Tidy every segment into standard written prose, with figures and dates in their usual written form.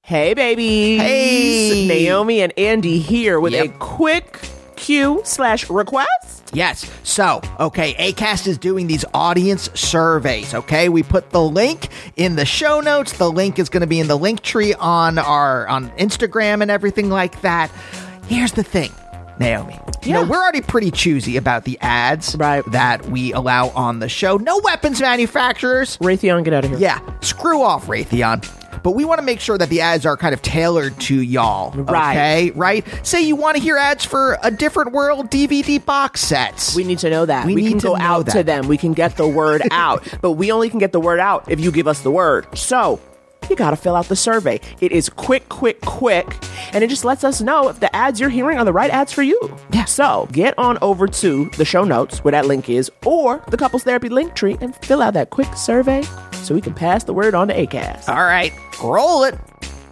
Hey, babies. Hey. Naomi and Andy here with a quick Q/request. Yes. So, okay, Acast is doing these audience surveys, okay? We put the link in the show notes. The link is going to be in the link tree on Instagram and everything like that. Here's the thing, Naomi. You know, we're already pretty choosy about the ads that we allow on the show. No weapons manufacturers. Raytheon, get out of here. Yeah, screw off, Raytheon. But we want to make sure that the ads are kind of tailored to y'all, okay? Right? Say you want to hear ads for A Different World DVD box sets. We need to know that. We can go out to them. We can get the word out. But we only can get the word out if you give us the word. So you got to fill out the survey. It is quick, and it just lets us know if the ads you're hearing are the right ads for you. Yeah. So get on over to the show notes where that link is, or the Couples Therapy link tree, and fill out that quick survey so we can pass the word on to Acast. All right, roll it.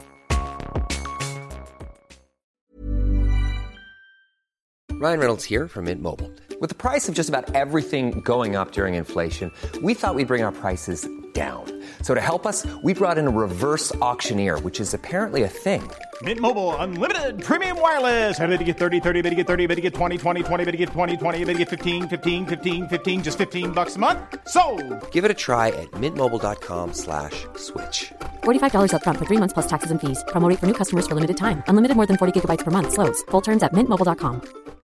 Ryan Reynolds here from Mint Mobile. With the price of just about everything going up during inflation, we thought we'd bring our prices down. So to help us, we brought in a reverse auctioneer, which is apparently a thing. Mint Mobile Unlimited Premium Wireless. How to get 30, 30, bit to get 30, bit to get 20, 20, 20, bit to get 20, 20, bit to get 15, 15, 15, 15, just $15 a month? Sold! Give it a try at mintmobile.com/switch. $45 up front for 3 months plus taxes and fees. Promo rate for new customers for limited time. Unlimited more than 40 gigabytes per month. Slows full terms at mintmobile.com.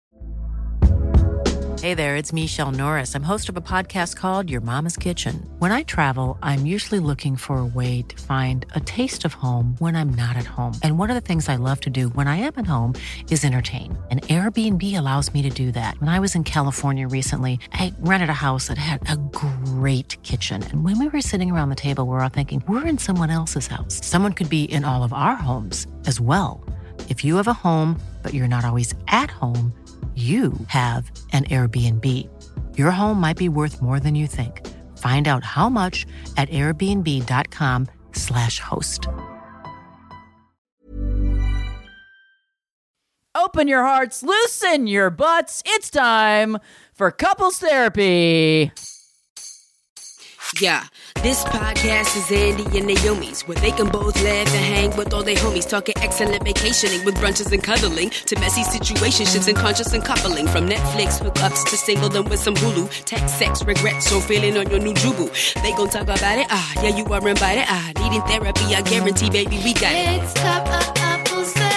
Hey there, it's Michelle Norris. I'm host of a podcast called Your Mama's Kitchen. When I travel, I'm usually looking for a way to find a taste of home when I'm not at home. And one of the things I love to do when I am at home is entertain. And Airbnb allows me to do that. When I was in California recently, I rented a house that had a great kitchen. And when we were sitting around the table, we were all thinking, we're in someone else's house. Someone could be in all of our homes as well. If you have a home, but you're not always at home, you have an Airbnb. Your home might be worth more than you think. Find out how much at airbnb.com/host. Open your hearts, loosen your butts. It's time for Couples Therapy. Yeah, this podcast is Andy and Naomi's, where they can both laugh and hang with all their homies, talking excellent vacationing with brunches and cuddling, to messy situationships and conscious and coupling, from Netflix hookups to singledom with some Hulu, text, sex, regrets, or feeling on your new jubu. They gon' talk about it, yeah, you are invited, needing therapy, I guarantee, baby, we got it. It's couples therapy.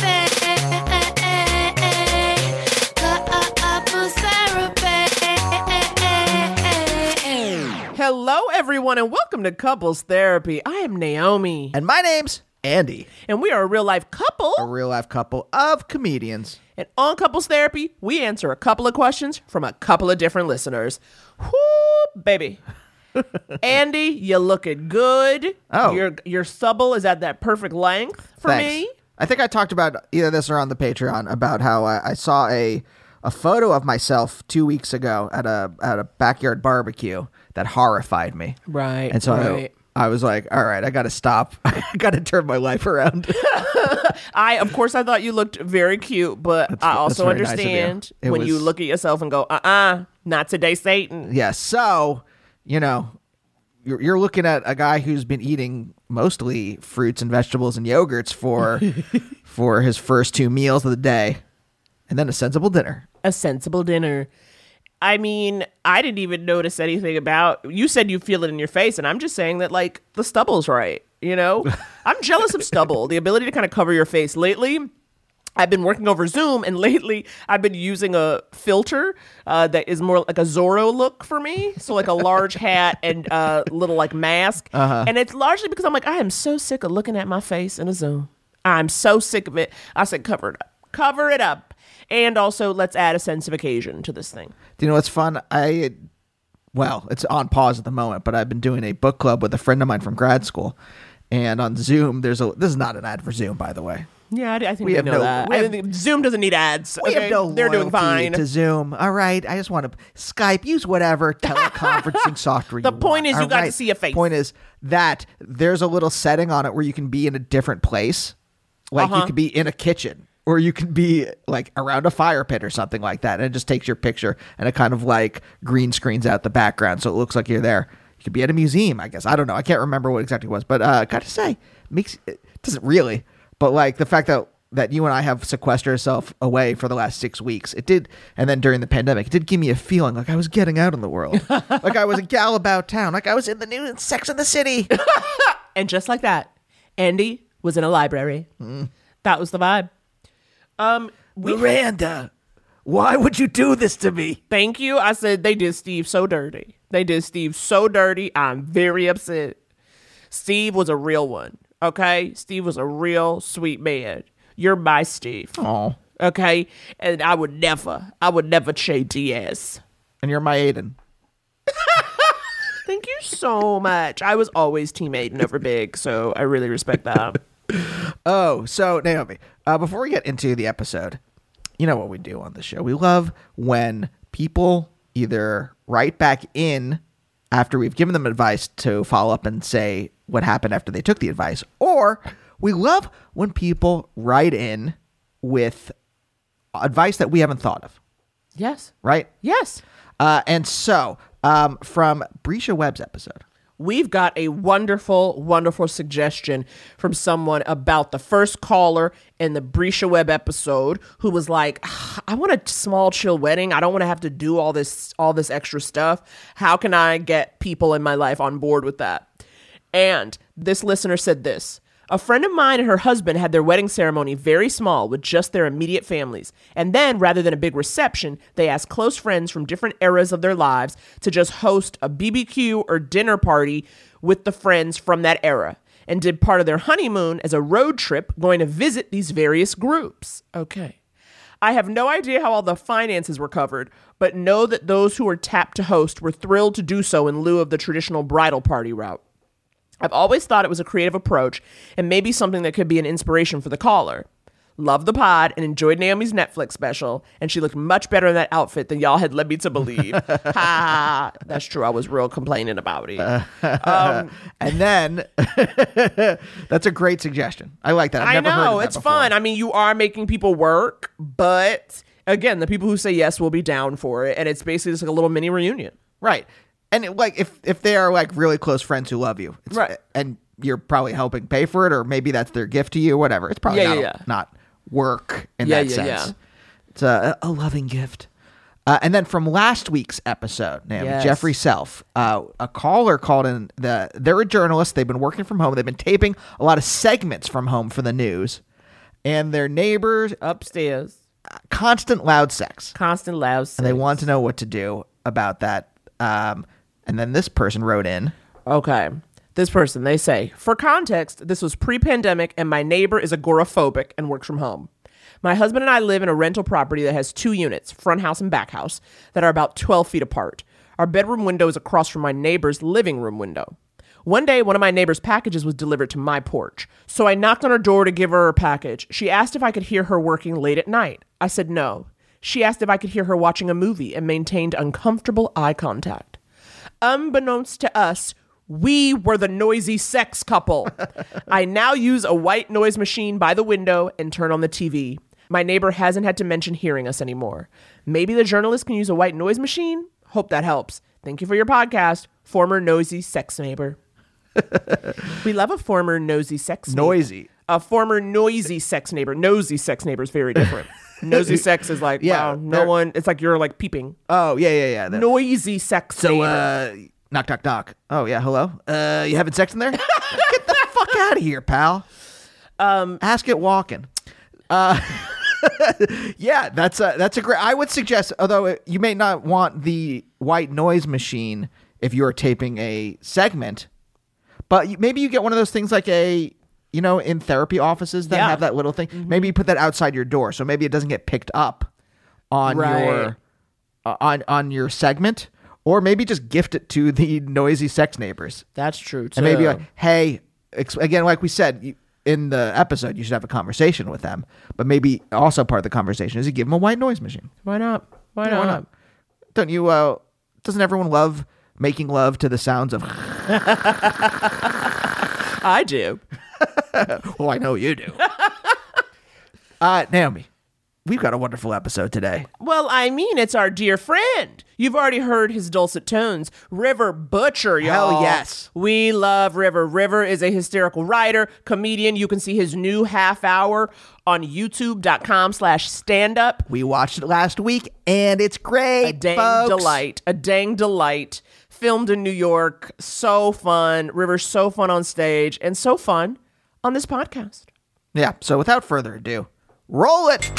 Couples therapy. Hello, everyone, and welcome to Couples Therapy. I am Naomi. And my name's Andy. And we are a real-life couple. A real-life couple of comedians. And on Couples Therapy, we answer a couple of questions from a couple of different listeners. Whoo, baby. Andy, you looking good. Oh. Your stubble is at that perfect length for Thanks. me. I think I talked about either this or on the Patreon about how I saw a photo of myself 2 weeks ago at a backyard barbecue that horrified me. Right. And so I was like, all right, I got to stop. I got to turn my life around. Of course, I thought you looked very cute, but I also understand nice when you look at yourself and go, not today, Satan. Yeah. So, you know, you're looking at a guy who's been eating mostly fruits and vegetables and yogurts for his first 2 meals of the day, and then a sensible dinner. A sensible dinner. I mean, I didn't even notice anything about, you said you feel it in your face, and I'm just saying that, like, the stubble's right, you know? I'm jealous of stubble, the ability to kind of cover your face. Lately, I've been working over Zoom, and lately I've been using a filter that is more like a Zorro look for me. So like a large hat and a little like mask. And it's largely because I'm like, I am so sick of looking at my face in a Zoom. I'm so sick of it. I said, cover it up. Cover it up. And also, let's add a sense of occasion to this thing. Do you know what's fun? Well, it's on pause at the moment, but I've been doing a book club with a friend of mine from grad school. And on Zoom, this is not an ad for Zoom, by the way. Yeah, I think we know that. I think Zoom doesn't need ads. We have no They're doing fine. To Zoom. All right. I just want to Skype, use whatever teleconferencing software The point is you got to see a face. The point is that there's a little setting on it where you can be in a different place. Like you could be in a kitchen. Or you can be like around a fire pit or something like that. And it just takes your picture and it kind of like green screens out the background. So it looks like you're there. You could be at a museum, I guess. I don't know. I can't remember what exactly it was. But got to say, it doesn't really, but like the fact that you and I have sequestered ourselves away for the last 6 weeks, it did, and then during the pandemic, it did give me a feeling like I was getting out in the world, like I was a gal about town, like I was in the new Sex and the City. And just like that, Andy was in a library. That was the vibe. Miranda, why would you do this to me? Thank you. I said they did Steve so dirty. They did Steve so dirty. I'm very upset. Steve was a real one. Okay? Steve was a real sweet man. You're my Steve. Oh. Okay? And I would never Che Diaz. And you're my Aiden. Thank you so much. I was always Team Aiden over Big, so I really respect that. Oh, so Naomi, before we get into the episode, you know what we do on the show. We love when people either write back in after we've given them advice to follow up and say what happened after they took the advice, or we love when people write in with advice that we haven't thought of. Yes. Right? Yes. And so, from Brescia Webb's episode, we've got a wonderful, wonderful suggestion from someone about the first caller in the Brescia Webb episode who was like, I want a small, chill wedding. I don't want to have to do all this extra stuff. How can I get people in my life on board with that? And this listener said this. A friend of mine and her husband had their wedding ceremony very small with just their immediate families. And then, rather than a big reception, they asked close friends from different eras of their lives to just host a BBQ or dinner party with the friends from that era, and did part of their honeymoon as a road trip going to visit these various groups. Okay. I have no idea how all the finances were covered, but know that those who were tapped to host were thrilled to do so in lieu of the traditional bridal party route. I've always thought it was a creative approach and maybe something that could be an inspiration for the caller. Love the pod and enjoyed Naomi's Netflix special, and she looked much better in that outfit than y'all had led me to believe. Ha! That's true. I was real complaining about it. And then that's a great suggestion. I like that. I've never heard of that it's before. fun. I mean, you are making people work, but again, the people who say yes will be down for it, and it's basically just like a little mini reunion. Right. And if they are like really close friends who love you, right, and you're probably helping pay for it, or maybe that's their gift to you, or whatever. It's probably not work in that sense. Yeah. It's a loving gift. And then from last week's episode, Jeffrey Self, a caller called in. They're a journalist. They've been working from home. They've been taping a lot of segments from home for the news, and their neighbors upstairs, constant loud sex, and they want to know what to do about that. And then this person wrote in. Okay. This person, they say, for context, this was pre-pandemic and my neighbor is agoraphobic and works from home. My husband and I live in a rental property that has 2 units, front house and back house, that are about 12 feet apart. Our bedroom window is across from my neighbor's living room window. One day, one of my neighbor's packages was delivered to my porch. So I knocked on her door to give her her package. She asked if I could hear her working late at night. I said no. She asked if I could hear her watching a movie and maintained uncomfortable eye contact. Unbeknownst to us, we were the noisy sex couple. I now use a white noise machine by the window and turn on the TV. My neighbor hasn't had to mention hearing us anymore. Maybe the journalist can use a white noise machine? Hope that helps. Thank you for your podcast, former nosy sex neighbor. We love a former nosy sex neighbor. Noisy. A former noisy sex neighbor. Nosy sex neighbor is very different. Nosy sex is like, wow, no one, it's like you're like peeping. Oh, yeah. Noisy sex neighbor. Knock, knock, knock. Oh, yeah, hello? You having sex in there? Get the fuck out of here, pal. Ask it walking. Yeah, that's a great, I would suggest, although you may not want the white noise machine if you're taping a segment, but maybe you get one of those things like in therapy offices that have that little thing. Mm-hmm. Maybe you put that outside your door, so maybe it doesn't get picked up on your on your segment, or maybe just gift it to the noisy sex neighbors. That's true too. And maybe like, hey, again, like we said in the episode, you should have a conversation with them, but maybe also part of the conversation is you give them a white noise machine. Why not? Why not? Don't you? Doesn't everyone love making love to the sounds of? I do. Well, I know you do. Naomi, we've got a wonderful episode today. Well, I mean, it's our dear friend. You've already heard his dulcet tones. River Butcher, y'all. Hell yes. We love River. River is a hysterical writer, comedian. You can see his new half hour on youtube.com/standup. We watched it last week, and it's great, A dang folks. delight. A dang delight. Filmed in New York. So fun. River's so fun on stage and so fun on this podcast. Yeah, so without further ado, roll it.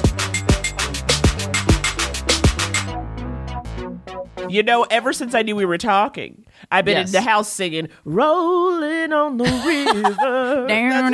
You know, ever since I knew we were talking, I've been Yes. in the house singing, Rolling on the River.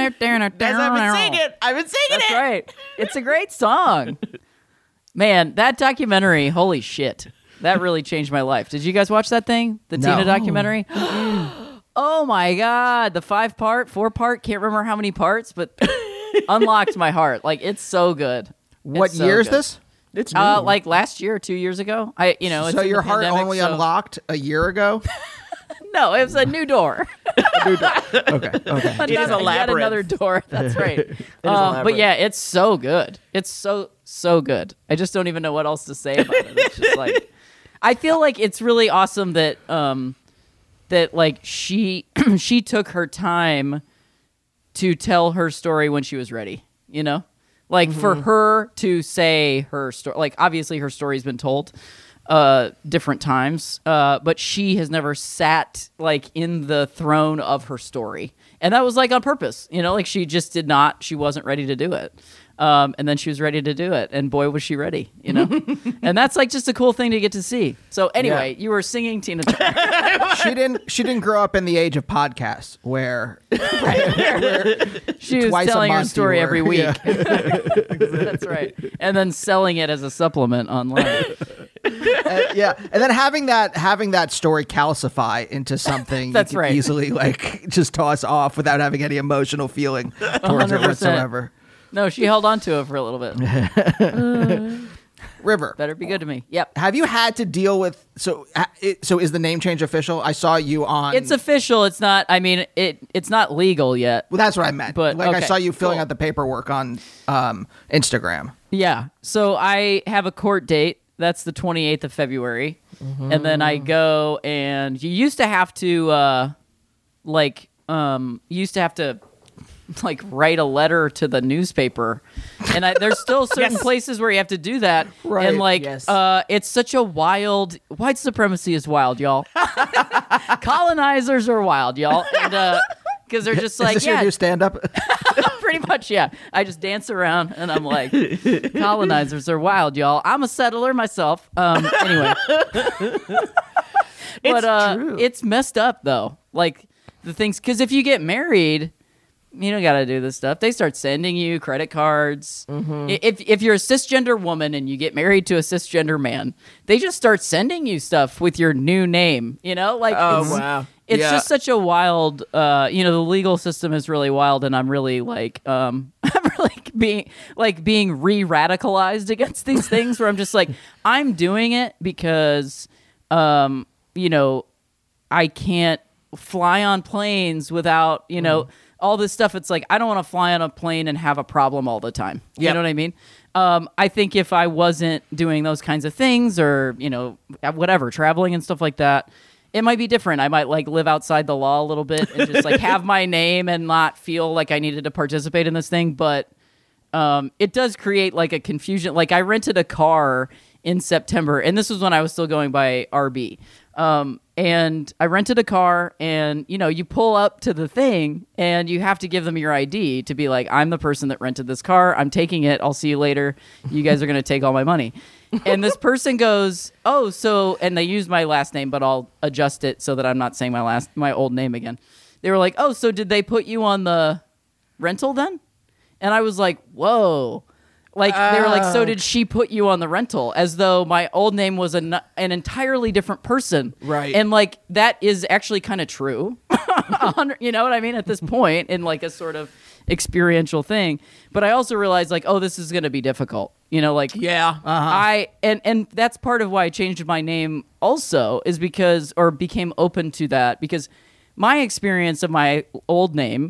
I've been singing That's it. right. It's a great song. Man, that documentary, holy shit. That really changed my life. Did you guys watch that thing? The No. Tina documentary? Oh my God. The 4-part, can't remember how many parts, but unlocked my heart. Like, it's so good. What It's so year is good. this? It's new. Like last year, 2 years ago. It's So in your the heart pandemic, only so- unlocked a year ago? No, it was a new door. Okay. It is a Yet labyrinth. another door. That's right. a But labyrinth. yeah, it's so good. It's so good. I just don't even know what else to say about it. It's just like, I feel like it's really awesome that that like she took her time to tell her story when she was ready. You know, like for her to say her story. Like obviously her story's been told different times, but she has never sat like in the throne of her story, and that was like on purpose, you know, like she just she wasn't ready to do it, and then she was ready to do it, and boy was she ready, you know. And that's like just a cool thing to get to see. So anyway, you were singing Tina Turner. She didn't grow up in the age of podcasts where She was twice a telling her month story you were- every week. yeah. That's right, and then selling it as a supplement online. Yeah, and then having that story calcify into something That's you can right. easily like just toss off without having any emotional feeling towards it 100%. whatsoever. No, she held on to it for a little bit. River, Better be good to me. Yep. have you had to deal with so is the name change official? I saw you on. It's official. It's not. I mean, it's not legal yet. Well, that's what I meant. But, like I okay, saw you filling cool. out the paperwork on Instagram. Yeah. So I have a court date. That's the 28th of February, and then I go. And you used to have to, like write a letter to the newspaper, and there's still certain Yes. places where you have to to that. Right. And like, Yes. it's such a wild. White supremacy is wild, y'all. Colonizers are wild, y'all, and because they're just like, is this yeah, your new stand-up? pretty much, yeah. I just dance around and I'm like, colonizers are wild, y'all. I'm a settler myself. Anyway. But true. it's messed up though. Like the things, because if you get married, you don't got to do this stuff. They start sending you credit cards. If you're a cisgender woman and you get married to a cisgender man, they just start sending you stuff with your new name. You know, like wow. it's Yeah. just such a wild. The legal system is really wild, and I'm really like, I'm really being re-radicalized against these things. Where I'm just like, I'm doing it because, I can't fly on planes without, all this stuff. It's like, I don't want to fly on a plane and have a problem all the time. You Yep. know what I mean? I think if I wasn't doing those kinds of things or, whatever, traveling and stuff like that, it might be different. I might like live outside the law a little bit and just like have my name and not feel like I needed to participate in this thing. But it does create like a confusion. Like I rented a car in September, and this was when I was still going by RB. And I rented a car, and you pull up to the thing and you have to give them your ID to be like, I'm the person that rented this car. I'm taking it. I'll see you later. You guys are going to take all my money. And this person goes, oh, so, and they use my last name, but I'll adjust it so that I'm not saying my old name again. They were like, oh, so did they put you on the rental then? And I was like, whoa. Like, they were like, so did she put you on the rental? As though my old name was an entirely different person. Right. And, like, that is actually kind of true. You know what I mean? At this point, in, like, a sort of experiential thing. But I also realized, like, oh, this is going to be difficult. Like, Yeah. and that's part of why I changed my name also, is because, or became open to that, because my experience of my old name,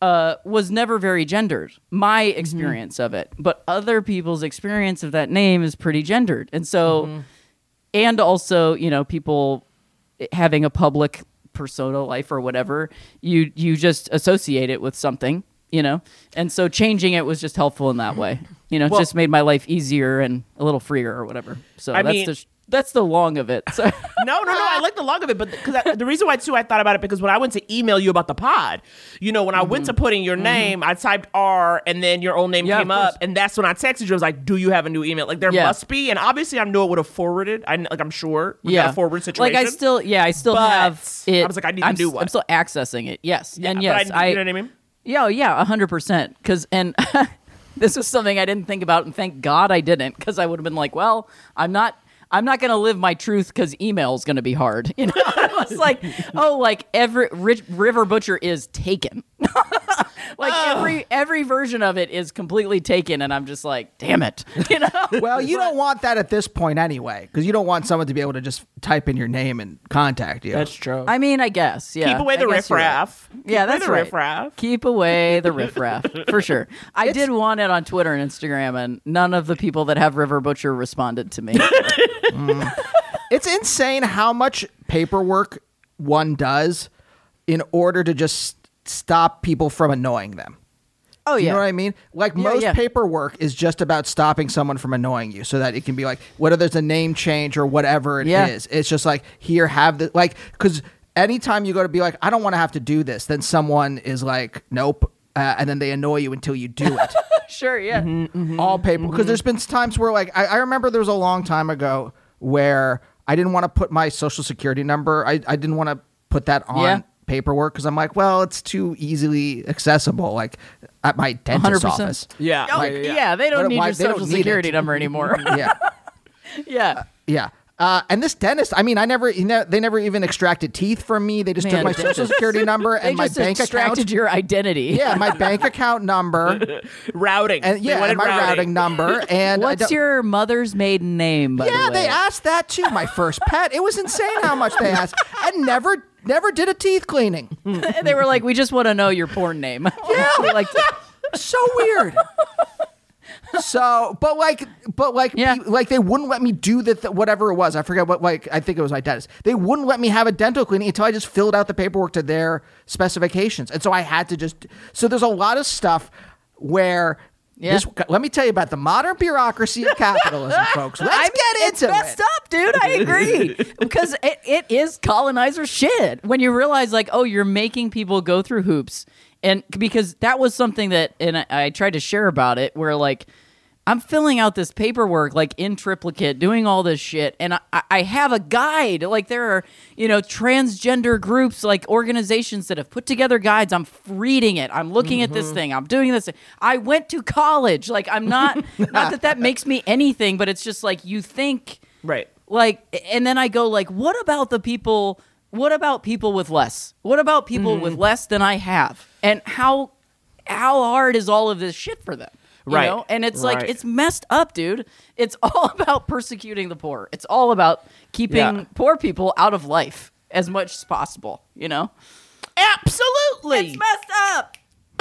was never very gendered. My experience of it, but other people's experience of that name is pretty gendered, and so, and also, people having a public persona life or whatever, you just associate it with something, and so changing it was just helpful in that way. It just made my life easier and a little freer or whatever. So that's the long of it. So. No, I like the long of it, but because the reason why too I thought about it, because when I went to email you about the pod, when I went to putting your name, I typed R and then your own name came up, and that's when I texted you. I was like, "Do you have a new email?" Like there must be, and obviously I knew it would have forwarded. I'm sure we got a forward situation. Like I still have it. I was like, I need to do one. I'm still accessing it. Yes, yeah, and yes, you know what I mean? Yeah, 100%. Because this was something I didn't think about, and thank God I didn't, because I would have been like, well, I'm not going to live my truth because email is going to be hard. It's like, every River Butcher is taken. Every version of it is completely taken, and I'm just like, damn it. Well, you don't want that at this point anyway, because you don't want someone to be able to just type in your name and contact you. That's true. I mean, I guess, yeah. Keep away the riffraff. Yeah, that's right. Riffraff. Keep away the riffraff, for sure. I did want it on Twitter and Instagram, and none of the people that have River Butcher responded to me. It's insane how much paperwork one does in order to just stop people from annoying them. Oh, yeah. You know what I mean? Like most paperwork is just about stopping someone from annoying you, so that it can be like, whether there's a name change or whatever it is. It's just like, here, have the, like, because anytime you go to be like, I don't want to have to do this, then someone is like, nope. And then they annoy you until you do it. Sure, yeah. All paper. Because there's been times where, like, I remember there was a long time ago where I didn't want to put my social security number. I didn't want to put that on paperwork because I'm like, well, it's too easily accessible, like at my dentist's 100%. office. Yeah. They don't need your social security number anymore. Yeah. And this dentist, I mean, they never even extracted teeth from me. They just took my social security number and my bank extracted account. Your identity. Yeah, my bank account number, routing, and my routing number. And what's your mother's maiden name? By the way? They asked that too. My first pet. It was insane how much they asked, and never did a teeth cleaning. And they were like, "We just want to know your porn name." Yeah, so weird. So, but they wouldn't let me do whatever it was. I forget what, I think it was my dentist. They wouldn't let me have a dental cleaning until I just filled out the paperwork to their specifications. And so I had to so there's a lot of stuff where, let me tell you about the modern bureaucracy of capitalism, folks. Let's get into it. It's messed up, dude. I agree. Because it is colonizer shit. When you realize, like, oh, you're making people go through hoops. And because that was something that, and I tried to share about it, where, like, I'm filling out this paperwork, like, in triplicate, doing all this shit, and I have a guide. Like, there are, transgender groups, like, organizations that have put together guides. I'm reading it. I'm looking at this thing. I'm doing this. I went to college. Like, I'm not that makes me anything, but it's just, like, you think. Right. Like, and then I go, like, what about people with less? What about people with less than I have? And how hard is all of this shit for them? You know? And it's like, it's messed up, dude. It's all about persecuting the poor. It's all about keeping poor people out of life as much as possible, Absolutely. It's messed up.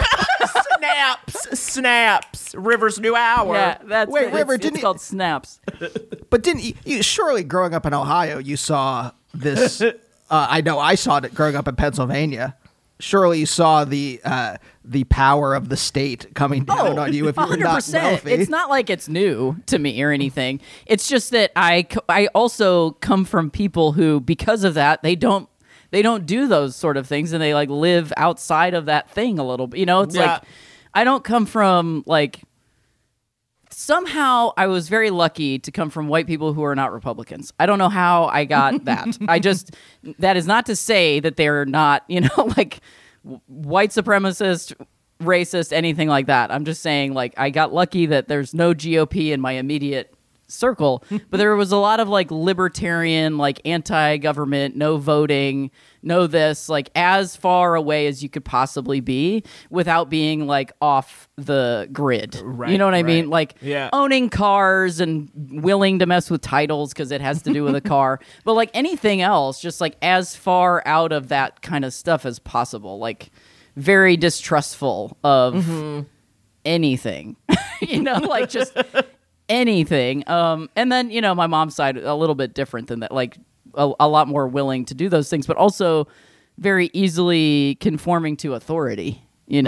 Snaps. River's new hour. Yeah, that's River, it's called Snaps. But didn't you surely growing up in Ohio, you saw this? I know I saw it growing up in Pennsylvania. Surely you saw the power of the state coming down on you if you were not wealthy. It's not like it's new to me or anything. It's just that I also come from people who, because of that, they don't do those sort of things, and they, like, live outside of that thing a little bit. It's like, I don't come from, like, somehow I was very lucky to come from white people who are not Republicans. I don't know how I got that. That is not to say that they're not, like, white supremacist, racist, anything like that. I'm just saying, like, I got lucky that there's no GOP in my immediate circle, but there was a lot of, like, libertarian, like, anti-government, no voting, no this, like, as far away as you could possibly be without being, like, off the grid. Right, you know what I mean? Like, yeah. Owning cars and willing to mess with titles because it has to do with a car. But, like, anything else, just, like, as far out of that kind of stuff as possible. Like, very distrustful of anything, like just anything. And then, my mom's side, a little bit different than that, like a lot more willing to do those things, but also very easily conforming to authority,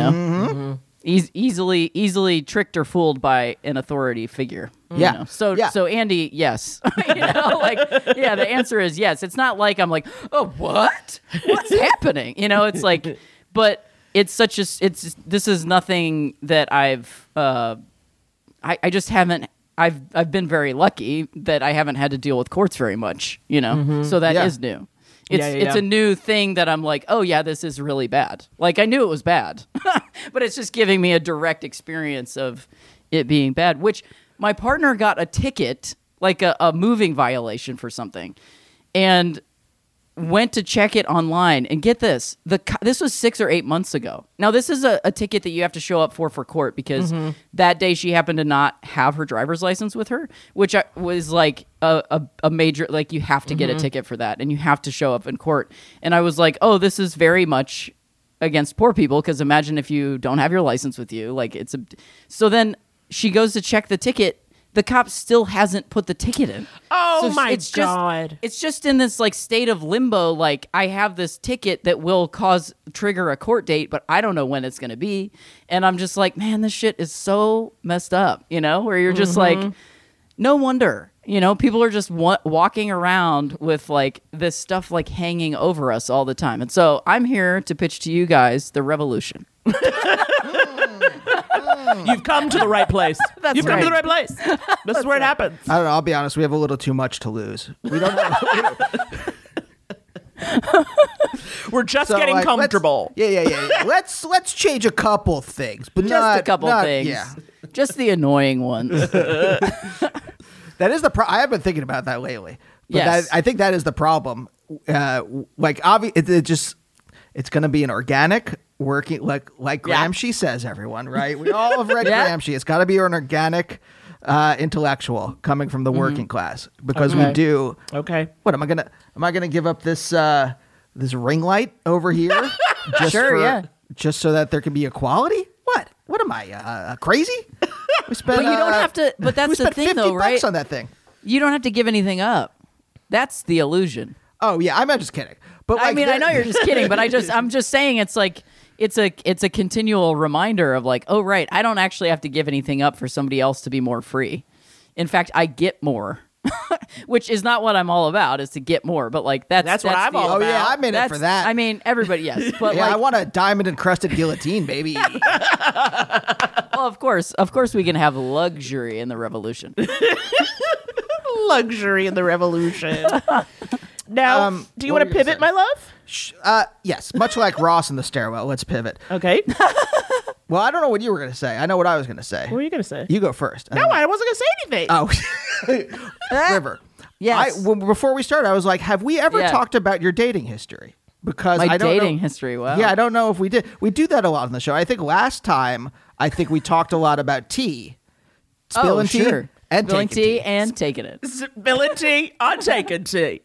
easily tricked or fooled by an authority figure. Yeah. So Andy, yes. The answer is yes. It's not like I'm like, oh, what's happening? It's like, but it's this is nothing that I've, I just haven't, I've been very lucky that I haven't had to deal with courts very much, so that is new. It's a new thing that I'm like, oh yeah, this is really bad. Like I knew it was bad, but it's just giving me a direct experience of it being bad, which my partner got a ticket, like a moving violation for something, and went to check it online. And get this, this was 6 or 8 months ago. Now this is a ticket that you have to show up for court because that day she happened to not have her driver's license with her, which was like a major, like you have to get a ticket for that and you have to show up in court. And I was like, oh, this is very much against poor people, because imagine if you don't have your license with you, like so then she goes to check the ticket. The cop still hasn't put the ticket in. Oh, so my God. It's just in this like state of limbo. Like I have this ticket that will trigger a court date, but I don't know when it's going to be. And I'm just like, man, this shit is so messed up, where you're just like, no wonder, people are just walking around with like this stuff like hanging over us all the time. And so I'm here to pitch to you guys the revolution. You've come to the right place. You've come to the right place. This is where it happens. I don't know. I'll be honest. We have a little too much to lose. We don't know. We're just getting comfortable. Let's change a couple things, but just a couple things. Yeah, just the annoying ones. That is the I have been thinking about that lately. But yes. I think that is the problem. It's going to be an organic working, like Gramsci says, everyone, right? We all have read Gramsci. It's got to be an organic intellectual coming from the working class, because we do. Okay. What am I gonna give up this ring light over here? Just so that there can be equality? What am I, crazy? We spent, but you don't have to. But that's the thing, though, right? $50 on that thing. You don't have to give anything up. That's the illusion. Oh yeah, I'm just kidding. But I mean, I know you're just kidding, but I'm just saying it's like it's a continual reminder of like, oh right, I don't actually have to give anything up for somebody else to be more free. In fact, I get more. Which is not what I'm all about, is to get more. But like that's what I'm all about. Oh yeah, I'm in it for that. I mean, everybody, yes. But I want a diamond encrusted guillotine, baby. Well, of course we can have luxury in the revolution. Luxury in the revolution. Now, do you want to pivot, my love? Yes, much like Ross in the stairwell. Let's pivot. Okay. Well, I don't know what you were going to say. I know what I was going to say. What were you going to say? You go first. No, I wasn't going to say anything. Oh. River. Yes. Before we started, I was like, have we ever talked about your dating history? Because my I don't dating know. history, wow. Yeah, I don't know if we did. We do that a lot on the show. I think last time, we talked a lot about tea. Spilling tea. Sure. And spilling taking tea and taking it. Spilling tea, I'm taking tea.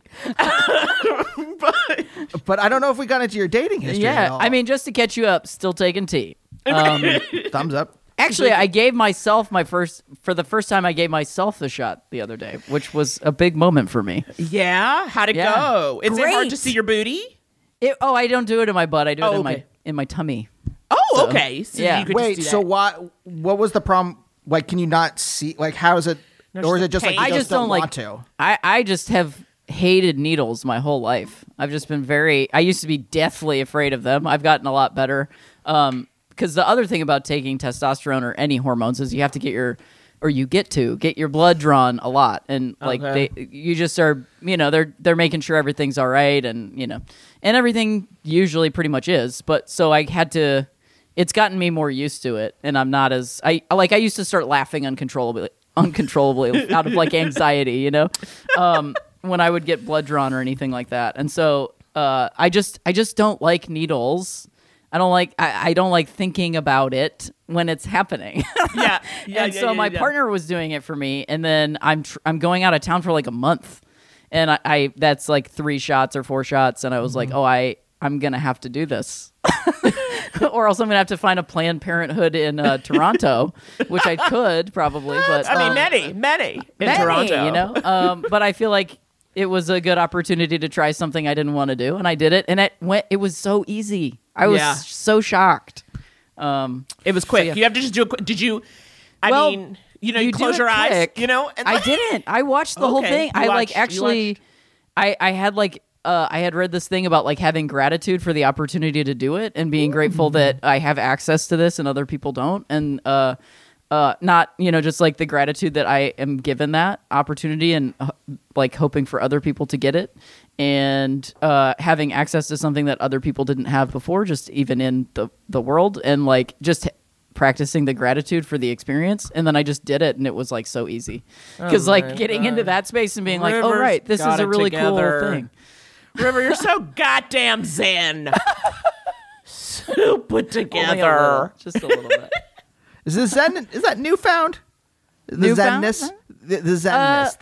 But I don't know if we got into your dating history at Yeah, all. I mean, just to catch you up, still taking tea. Thumbs up. Actually, I gave myself for the first time, I gave myself the shot the other day, which was a big moment for me. Yeah? How'd it go? Is it hard to see your booty? I don't do it in my butt. I do it in my tummy. Oh, okay. So yeah. you could Wait, just do so that. what was the problem? Like, can you not see? Like, how is it? Or is it just like you I just don't want like to? I just have hated needles my whole life. I've just been I used to be deathly afraid of them. I've gotten a lot better. Because the other thing about taking testosterone or any hormones is you have to get your blood drawn a lot, and like you just are, they're making sure everything's all right, and and everything usually pretty much is. But so I had to. It's gotten me more used to it, and I'm not as I used to start laughing uncontrollably out of like anxiety, when I would get blood drawn or anything like that. And so I just don't like needles. I don't like thinking about it when it's happening. Yeah. And so my partner was doing it for me, and then I'm going out of town for like a month, and I that's like 3 shots or 4 shots, and I was like, oh, I'm gonna have to do this. or else I'm gonna have to find a Planned Parenthood in Toronto, which I could probably. But I mean, many in Toronto. you know. But I feel like it was a good opportunity to try something I didn't want to do, and I did it, and it was so easy. I was so shocked. It was quick. So, yeah. You have to just do it. Did you? I Well, mean, you do close your it eyes. quick. And I didn't. I watched the whole Okay. thing. You I watched- you actually. I had I had read this thing about like having gratitude for the opportunity to do it and being grateful that I have access to this and other people don't, and not just like the gratitude that I am given that opportunity and like hoping for other people to get it, and having access to something that other people didn't have before, just even in the world, and like just practicing the gratitude for the experience. And then I just did it, and it was like so easy because like getting into that space and being like, oh River's right, this is got a it really together. cool thing. River, you're so goddamn zen. So put Only a little, together. just a little bit. Is the Zen? Is that newfound? The Newfound? Zenness. The Zenness.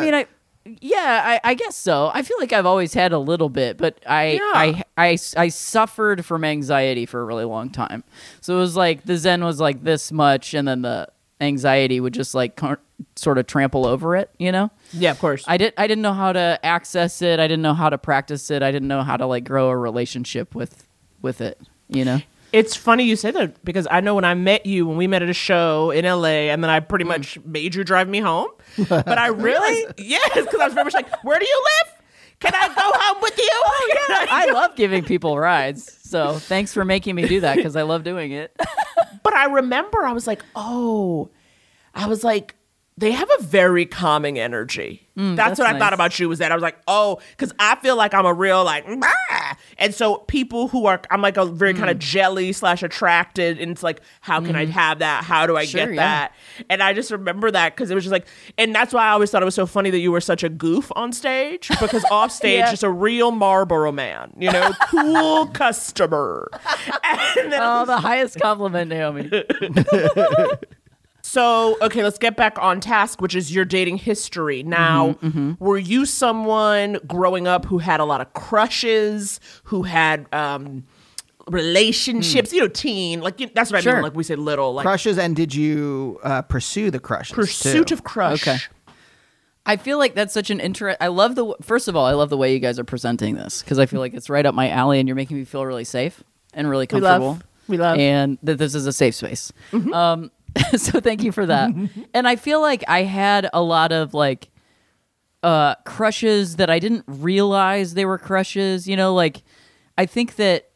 I guess so. I feel like I've always had a little bit, but I suffered from anxiety for a really long time. So it was like the Zen was like this much, and then the anxiety would just like sort of trample over it, you know? Yeah, of course. I didn't know how to access it. I didn't know how to practice it. I didn't know how to like grow a relationship with it, you know? It's funny you say that because I know when I met you, when we met at a show in LA, and then I pretty much made you drive me home. But I realized, yes, because I was very much like, where do you live? Can I go home with you? Oh, yeah. I love giving people rides. So thanks for making me do that because I love doing it. But I remember I was like, they have a very calming energy. That's what I nice. thought about you was that I was like, because I feel like I'm a real like, "Ah." And so people who are, I'm like a very kind of jelly / attracted. And it's like, how can I have that? How do I Sure, get yeah. that? And I just remember that because it was just like, and that's why I always thought it was so funny that you were such a goof on stage because off stage, Yeah. just a real Marlboro man, cool customer. And then Oh, the highest compliment, Naomi. So, okay, let's get back on task, which is your dating history. Now, were you someone growing up who had a lot of crushes, who had relationships, teen, like that's what I Sure. mean, like we say little, like crushes, and did you pursue the crushes? pursuit too? of crush. Okay. I feel like that's such an I love first of all, I love the way you guys are presenting this because I feel like it's right up my alley and you're making me feel really safe and really comfortable. We love. And that this is a safe space. So thank you for that. And I feel like I had a lot of like crushes that I didn't realize they were crushes, like I think that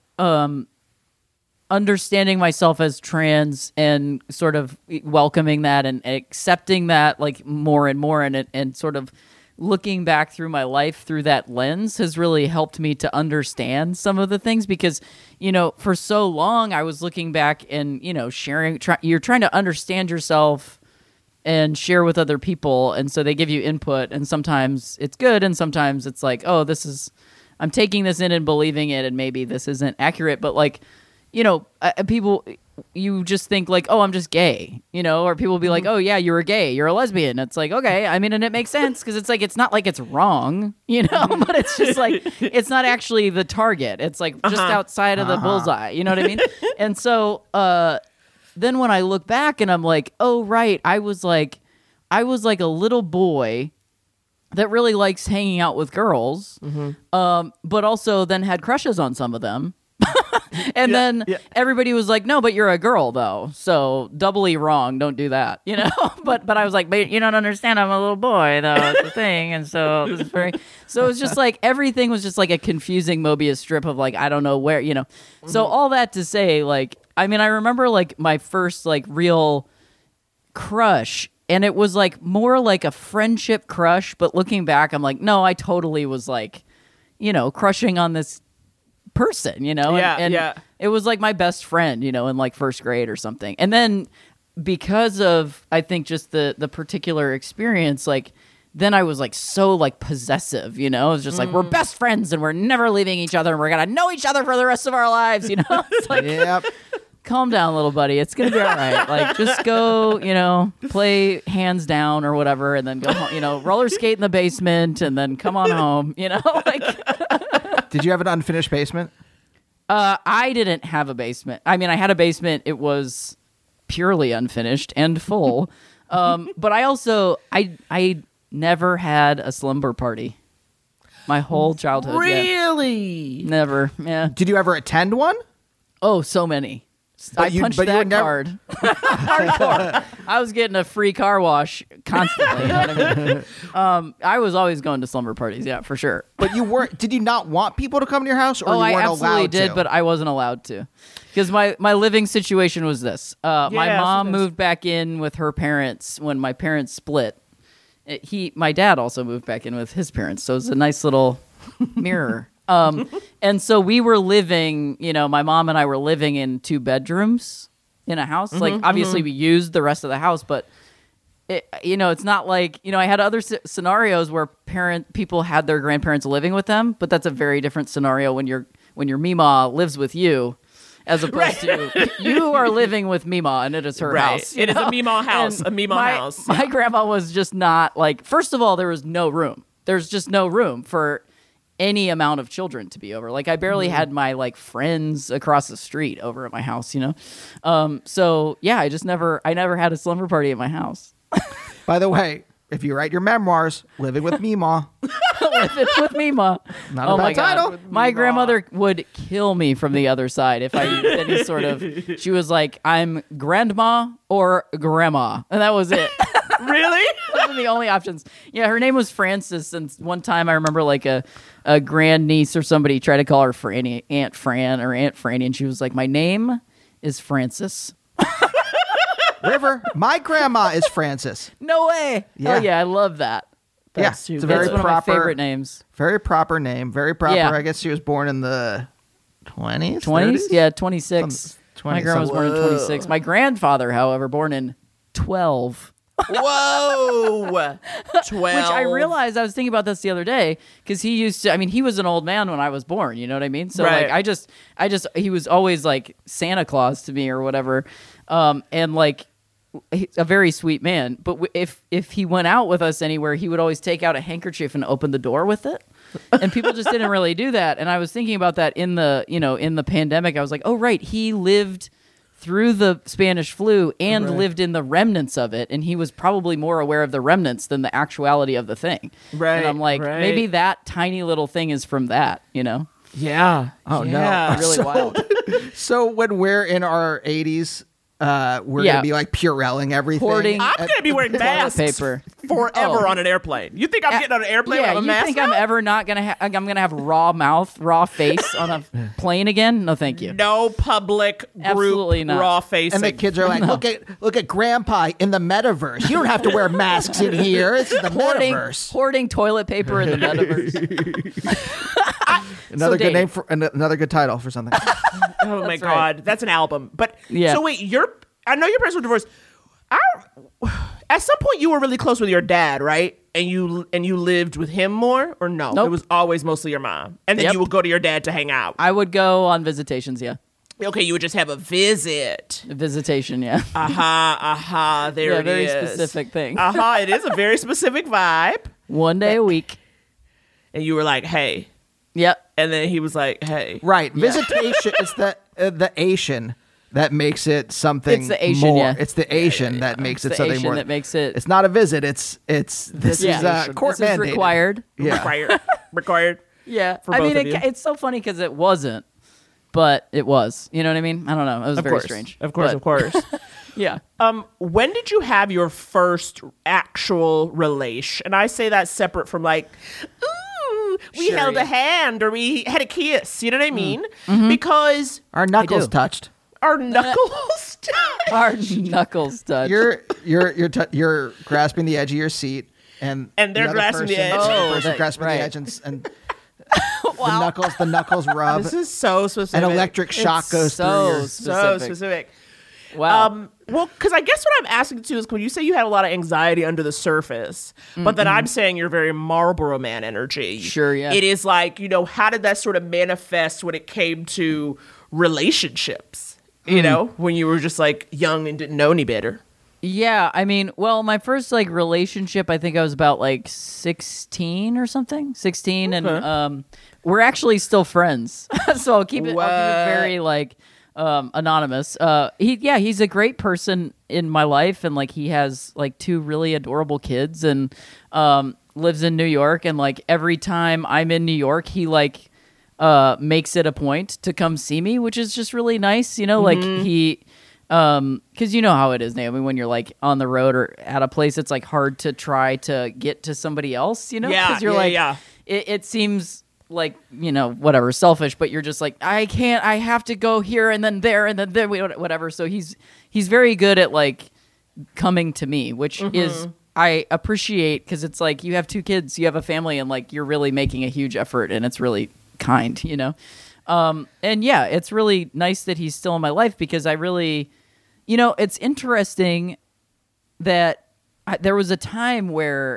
understanding myself as trans and sort of welcoming that and accepting that like more and more and sort of looking back through my life through that lens has really helped me to understand some of the things because, for so long I was looking back and, sharing, you're trying to understand yourself and share with other people. And so they give you input and sometimes it's good. And sometimes it's like, oh, I'm taking this in and believing it. And maybe this isn't accurate, but like, people, you just think like, oh, I'm just gay, or people will be like, oh yeah, you're a gay, you're a lesbian. It's like, okay, I mean, and it makes sense because it's like, it's not like it's wrong, but it's just like, it's not actually the target. It's like just outside of the bullseye, you know what I mean? And so, then when I look back and I'm like, oh, right, I was like a little boy that really likes hanging out with girls, but also then had crushes on some of them. And then everybody was like, no, but you're a girl though. So doubly wrong. Don't do that, but I was like, but you don't understand. I'm a little boy though. It's the thing. And so it was just like, everything was just like a confusing Mobius strip of like, I don't know where, So all that to say, like, I mean, I remember like my first like real crush and it was like more like a friendship crush. But looking back, I'm like, no, I totally was like, crushing on this person, and it was like my best friend, in like first grade or something. And then because of, I think just the particular experience, like then I was like so like possessive, it was just like, we're best friends and we're never leaving each other and we're going to know each other for the rest of our lives. It's like, Yep. calm down, little buddy. It's going to be all right. Like just go, play hands down or whatever. And then go home, roller skate in the basement and then come on home, like, Did you have an unfinished basement? I didn't have a basement. I mean, I had a basement. It was purely unfinished and full. But I never had a slumber party. My whole childhood. Really? Yeah. Never. Yeah. Did you ever attend one? Oh, so many. I punched that card. Hardcore. I was getting a free car wash constantly. You know what I mean? I was always going to slumber parties, yeah, for sure. But you weren't. Did you not want people to come to your house, or you I weren't absolutely allowed did, to? but I wasn't allowed to. Because my living situation was this. My mom moved back in with her parents when my parents split. My dad also moved back in with his parents, so it was a nice little mirror. And so we were living, my mom and I were living in 2 bedrooms in a house. Obviously we used the rest of the house, but it's not like, I had other scenarios where people had their grandparents living with them, but that's a very different scenario when your Mima lives with you. As opposed to you are living with Mima and it is her house. It is a Mima house. House. My grandma was just not like. First of all, there was no room. There's just no room for any amount of children to be over. Like I barely had my friends across the street over at my house. So yeah, I never had a slumber party at my house. By the way, if you write your memoirs, Living with Mima. Living with Mima. Not a bad title. My grandmother would kill me from the other side if I used any sort of. She was like, "I'm grandma or grandma," and that was it. Really? Those were the only options. Yeah, her name was Frances, and one time I remember a grandniece or somebody tried to call her Franny, Aunt Fran or Aunt Franny, and she was like, "My name is Frances." River, my grandma is Frances. No way. Yeah. Oh yeah, I love that. It's a That's very one proper, of my favorite names. Very proper name. Very proper. Yeah. I guess she was born in the 20s? 20s? 30s? Yeah, 26. My 20, grandma was born in 26. My grandfather, however, born in 12. Whoa. 12. Which I realized, I was thinking about this the other day, because he was an old man when I was born, you know what I mean? So Right. he was always like Santa Claus to me or whatever. And like, he's a very sweet man, but if he went out with us anywhere, he would always take out a handkerchief and open the door with it. And people just didn't really do that. And I was thinking about that in the pandemic. I was like, oh right, he lived through the Spanish flu and lived in the remnants of it, and he was probably more aware of the remnants than the actuality of the thing. Right. And I'm like, right. maybe that tiny little thing is from that, Yeah. Oh, yeah. no. Really wild. So when we're in our 80s, we're going to be like Purelling everything. Hoarding I'm going to be wearing masks paper. forever Oh. on an airplane. You think I'm getting on an airplane Yeah, with a you mask think on? I'm ever not gonna I'm gonna have raw mouth, raw face on a plane again? No, thank you. No public group Absolutely not. raw facing. And the kids are like, look at Grandpa in the metaverse. You don't have to wear masks in here. It's the metaverse. Hoarding toilet paper in the metaverse. Another good Dave. name for another good title for something. Oh my That's God, right. that's an album. But Yeah. so wait, I know your parents were divorced. At some point, you were really close with your dad, right? And you lived with him more, or no? Nope. It was always mostly your mom, and then Yep. you would go to your dad to hang out. I would go on visitations, yeah. Okay, you would just have a visit. Visitation, yeah. There Yeah, it very is. specific thing. It is a very specific vibe. One day a week. And you were like, "Hey," Yep. and then he was like, "Hey." Right. Visitation. It's the Asian that makes it something It's the Asian, more. yeah. It's the Asian that makes It's it the something Asian more. that makes it. It's not a visit. This Yeah. is court This is mandated. required. Yeah. Required. Yeah. For I both mean, of you. it's so funny because it wasn't, but it was. You know what I mean? I don't know. It was Of very course. strange. Of course. But, Of course. Yeah. When did you have your first actual relation? And I say that separate from like, ooh, we Sure, held yeah. a hand or we had a kiss. You know what I mean? Mm-hmm. Because Our knuckles do. touched. our knuckles. Our knuckles touch. You're grasping the edge of your seat, and And they're the other grasping the person- edge. the Oh, person that- grasping right. the edge, and the knuckles rub. This is so specific. An electric shock goes so through your. so specific. Wow. Well, because I guess what I'm asking too is when you say you had a lot of anxiety under the surface, but then I'm saying you're very Marlboro Man energy. Sure, yeah. It is like, how did that sort of manifest when it came to relationships? You know, when you were just like young and didn't know any better. Yeah, I mean, well, my first like relationship, I think I was about like 16 or something, 16, and we're actually still friends. So I'll keep it very like anonymous. He's a great person in my life, and like he has like 2 really adorable kids, and lives in New York, and like every time I'm in New York, he like makes it a point to come see me, which is just really nice, you know, like he. Because you know how it is, Naomi, when you're like on the road or at a place, it's like hard to try to get to somebody else, you know? Yeah, because you're it seems like, you know, whatever, selfish, but you're just like, I have to go here and then there and then there, whatever. So he's very good at like coming to me, which is, I appreciate, because it's like you have 2 kids, you have a family, and like you're really making a huge effort, and it's really kind, you know? And yeah, it's really nice that he's still in my life, because I really... You know, it's interesting that there was a time where,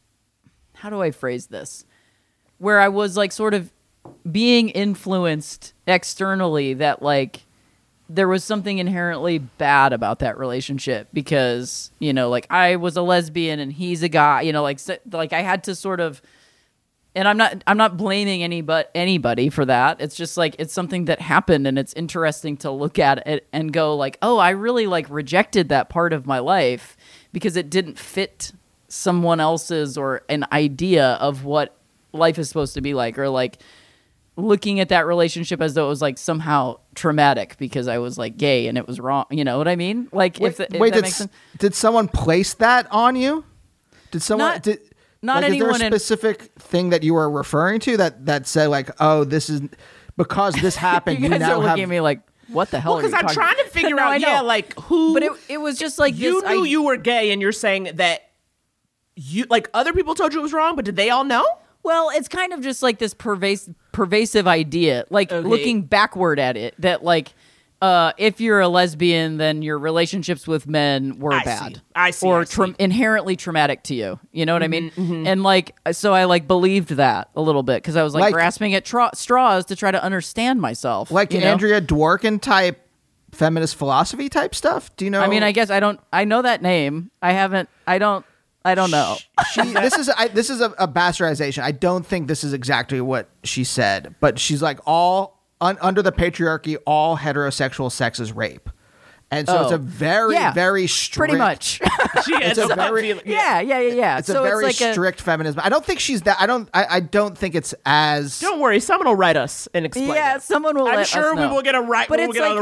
how do I phrase this? Where I was like sort of being influenced externally, that like there was something inherently bad about that relationship, because, you know, like I was a lesbian and he's a guy, you know, like I had to sort of, and I'm not blaming anybody for that. It's just like, it's something that happened, and it's interesting to look at it and go like, oh, I really like rejected that part of my life because it didn't fit someone else's or an idea of what life is supposed to be like, or like looking at that relationship as though it was like somehow traumatic because I was like gay and it was wrong. You know what I mean? Like, if that makes sense. Did someone place that on you? Did someone... Not like, anyone. Is there a specific thing that you were referring to that said like, oh, this is because this happened? You guys now are looking have... at me like, what the hell? Because I'm trying to figure out, like who. But it was just like you this, knew you were gay, and you're saying that you like other people told you it was wrong, but did they all know? Well, it's kind of just like this pervasive idea, like looking backward at it, that like. If you're a lesbian, then your relationships with men were bad. I see. Or inherently traumatic to you. You know what I mean? And like, so I like believed that a little bit, because I was like grasping at straws to try to understand myself. Like Andrea Dworkin type feminist philosophy type stuff? Do you know? I mean, I guess I know that name. I don't know. This is a bastardization. I don't think this is exactly what she said, but she's like under the patriarchy, all heterosexual sex is rape. And so it's a very strict... Pretty much. It's a very... Yeah. It's a very strict feminism. I don't think she's that... I don't think it's as... Don't worry, someone will write us and explain. Yeah, someone will let us know. I'm sure we will get a write-up.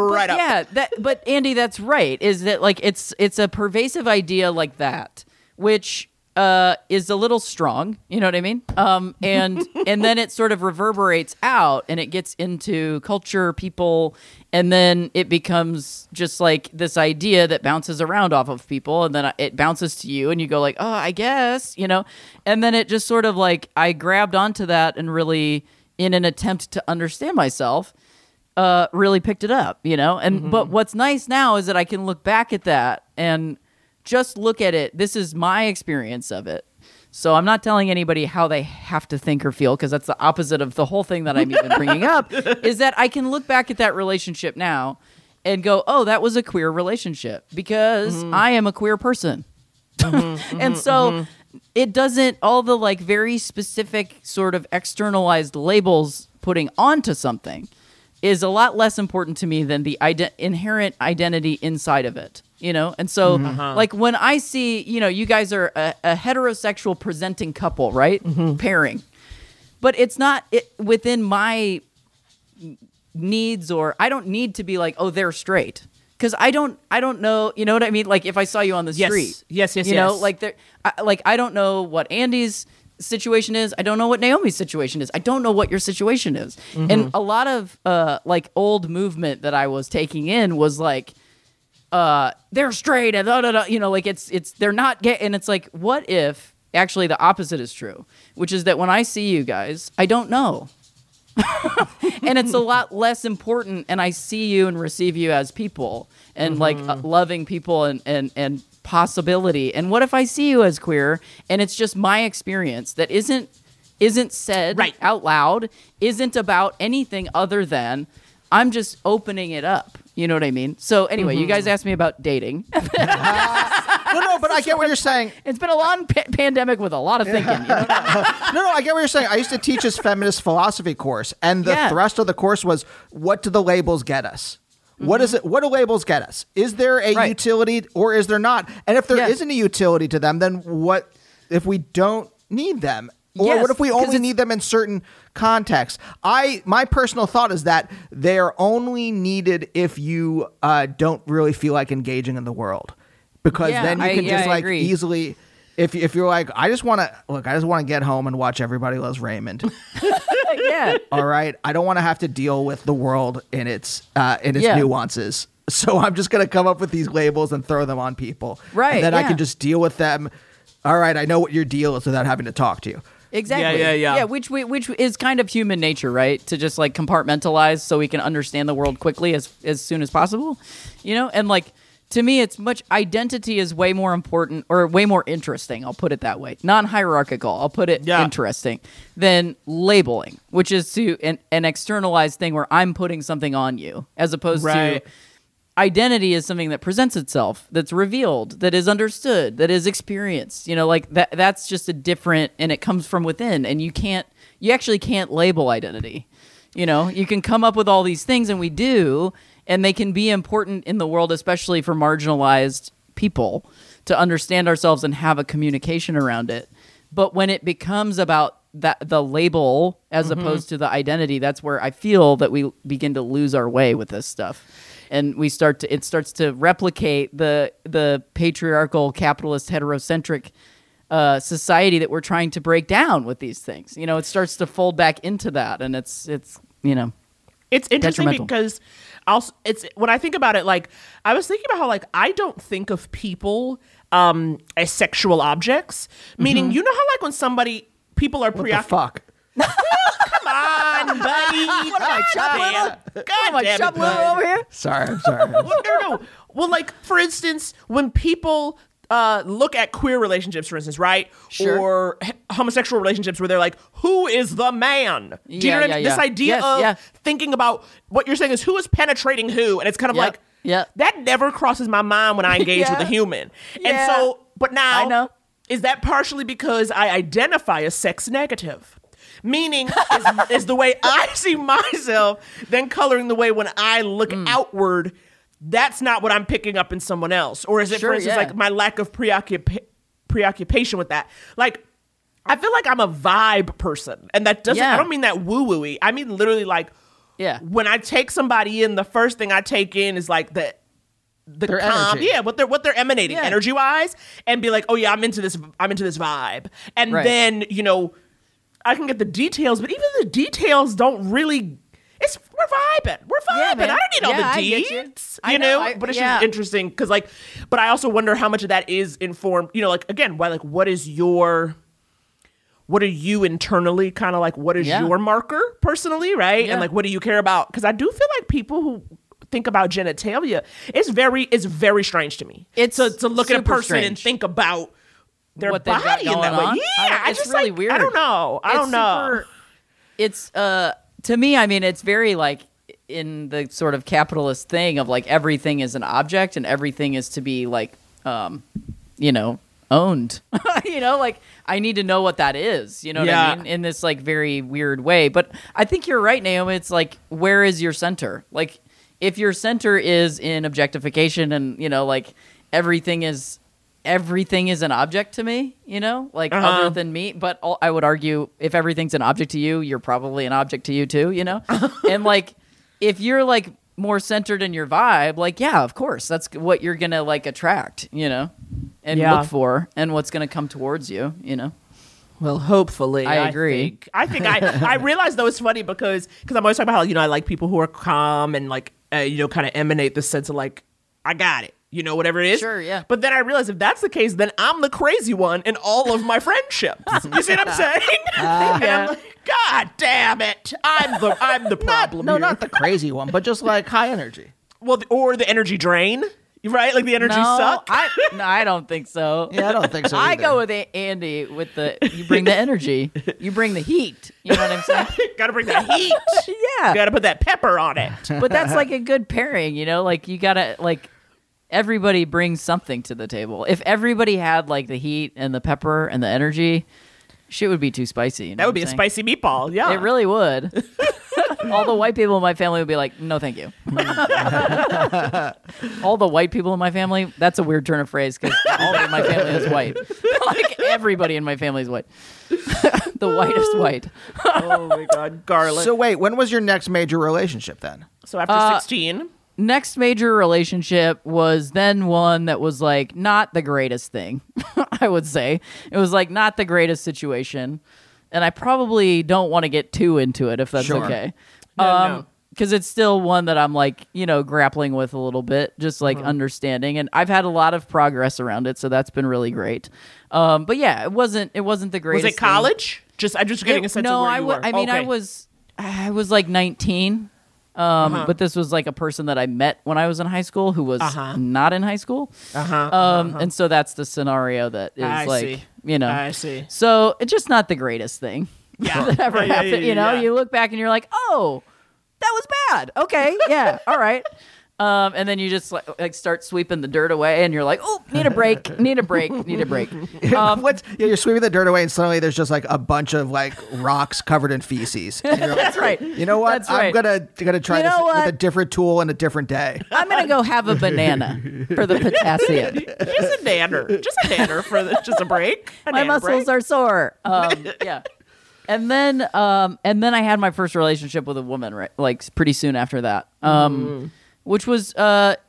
Yeah, but Andy, that's right, is that like it's a pervasive idea like that, which... is a little strong, you know what I mean? And then it sort of reverberates out, and it gets into culture, people, and then it becomes just like this idea that bounces around off of people, and then it bounces to you, and you go like, oh, I guess, you know? And then it just sort of like, I grabbed onto that and really, in an attempt to understand myself, really picked it up, you know? And but what's nice now is that I can look back at that and just look at it. This is my experience of it. So I'm not telling anybody how they have to think or feel, because that's the opposite of the whole thing that I'm even bringing up, is that I can look back at that relationship now and go, oh, that was a queer relationship because I am a queer person. And so it doesn't, all the like very specific sort of externalized labels putting onto something is a lot less important to me than the inherent identity inside of it. You know, and so like when I see, you know, you guys are a heterosexual presenting couple, right? Pairing, but it's not within my needs, or I don't need to be like, oh, they're straight, because I don't know, you know what I mean? Like if I saw you on the street, yes, you know, like I don't know what Andy's situation is. I don't know what Naomi's situation is. I don't know what your situation is. And a lot of like old movement that I was taking in was like, they're straight and you know, like it's they're not gay, and it's like, what if actually the opposite is true, which is that when I see you guys, I don't know. And it's a lot less important, and I see you and receive you as people, and like loving people and possibility. And what if I see you as queer, and it's just my experience that isn't said out loud, isn't about anything other than I'm just opening it up. You know what I mean? So anyway, you guys asked me about dating. No, but I get what you're saying. It's been a long pandemic with a lot of thinking. You know? No, I get what you're saying. I used to teach this feminist philosophy course, and the thrust of the course was, what do the labels get us? What is it? What do labels get us? Is there a utility or is there not? And if there isn't a utility to them, then what if we don't need them? Or what if we only need them in certain contexts? My personal thought is that they're only needed if you don't really feel like engaging in the world, because then you can just like easily. If you're like, I just want to get home and watch Everybody Loves Raymond. Yeah. All right. I don't want to have to deal with the world in its nuances. So I'm just going to come up with these labels and throw them on people. Right. And then I can just deal with them. All right. I know what your deal is without having to talk to you. Exactly. Yeah. Which is kind of human nature, right? To just like compartmentalize so we can understand the world quickly as soon as possible, you know? And like, to me, identity is way more important or way more interesting. I'll put it that way. Non-hierarchical. I'll put it interesting than labeling, which is an externalized thing where I'm putting something on you, as opposed to identity is something that presents itself, that's revealed, that is understood, that is experienced. You know, like that's just a different, and it comes from within. And you actually can't label identity. You know, you can come up with all these things, and we do. And they can be important in the world, especially for marginalized people, to understand ourselves and have a communication around it. But when it becomes about the label as opposed to the identity, that's where I feel that we begin to lose our way with this stuff. And it starts to replicate the patriarchal, capitalist, heterocentric society that we're trying to break down with these things. You know, it starts to fold back into that, and it's you know, it's interesting because when I think about it, like I was thinking about how like I don't think of people as sexual objects. Meaning, you know how like when people are preoccupied. What the fuck? Come on, buddy. What am I, Chop Little over here? Sorry, I'm sorry. No. Well, like for instance, when people look at queer relationships, for instance, right? Sure. Or homosexual relationships where they're like, who is the man? Do you know what I mean? This idea of thinking about what you're saying is who is penetrating who. And it's kind of like, that never crosses my mind when I engage with a human. And so, but now, I know. Is that partially because I identify as sex negative? Meaning, is the way I see myself then coloring the way when I look outward, that's not what I'm picking up in someone else? Or is it, for instance, like my lack of preoccupation with that? Like, I feel like I'm a vibe person. And that doesn't, I don't mean that woo-woo-y. I mean literally like, when I take somebody in, the first thing I take in is like the calm, what they're emanating energy-wise, and be like, oh yeah, I'm into this vibe. And then, you know, I can get the details, but even the details don't really... We're vibing. I don't need all the deeds, you know? But it's just interesting because, like, but I also wonder how much of that is informed, you know, like, again, what are you internally kind of like, what is your marker personally, right? Yeah. And like, what do you care about? Because I do feel like people who think about genitalia, it's very strange to me. It's to look at a person and think about their what body in that way. Yeah, it's really weird. I don't know. It's to me, I mean, it's very like in the sort of capitalist thing of like everything is an object and everything is to be like, you know, owned. You know, like I need to know what that is. You know what I mean? In this like very weird way. But I think you're right, Naomi. It's like, where is your center? Like, if your center is in objectification and, you know, like everything is an object to me, you know, like other than me. But I would argue if everything's an object to you, you're probably an object to you too, you know? And like, if you're like more centered in your vibe, like, yeah, of course, that's what you're going to like attract, you know, and look for and what's going to come towards you, you know? Well, hopefully. I agree. I think I realize though it's funny because I'm always talking about how, you know, I like people who are calm and like, you know, kind of emanate this sense of like, I got it. You know, whatever it is. Sure, yeah. But then I realized if that's the case, then I'm the crazy one in all of my friendships. You see what I'm saying? And I'm like, God damn it. I'm the problem here. Not the crazy one, but just like high energy. Well, or the energy drain. Right? Like the energy suck? I don't think so. Yeah, I don't think so either. I go with Andy with you bring the energy. You bring the heat. You know what I'm saying? Gotta bring the heat. Yeah. Gotta put that pepper on it. But that's like a good pairing, you know? Like you gotta like... everybody brings something to the table. If everybody had like the heat and the pepper and the energy, shit would be too spicy. You know That would be what a I'm saying? spicy meatball. Yeah. It really would. All the white people in my family would be like, no, thank you. All the white people in my family, that's a weird turn of phrase because all of my family is white. Like everybody in my family is white. The whitest white. Oh my God, garlic. So wait, when was your next major relationship then? So after 16, Next major relationship was then one that was like not the greatest thing, I would say. It was like not the greatest situation. And I probably don't want to get too into it if that's Sure. okay. No. Because it's still one that I'm like, grappling with a little bit, just like understanding. And I've had a lot of progress around it, so that's been really great. But yeah, it wasn't the was greatest. it college? I'm just getting a sense of where you were. I mean, Okay. I was like 19. But this was like a person that I met when I was in high school who was not in high school. And so that's the scenario that is I like, see. I see. So it's just not the greatest thing that ever happened. You look back and you're like, oh, that was bad. Okay. Yeah. All right. And then you just like start sweeping the dirt away and you're like, oh, need a break. You're sweeping the dirt away and suddenly there's just like a bunch of like rocks covered in feces. And you're like, That's right. You know what? That's right. I'm gonna try You this know with what? a different tool and a different day. I'm going to go have a banana for the potassium. Just a nanner for just a break. My muscles are sore. Yeah. And then I had my first relationship with a woman, right? Like pretty soon after that. Which was, I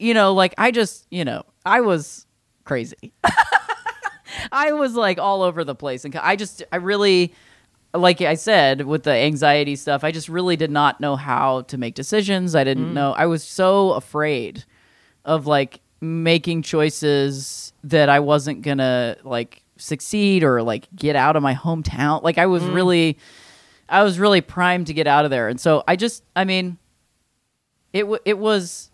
was crazy. I was like all over the place. And I really, like I said, with the anxiety stuff, I just really did not know how to make decisions. I didn't know. I was so afraid of like making choices that I wasn't going to like succeed or like get out of my hometown. Like I was really primed to get out of there. And so it was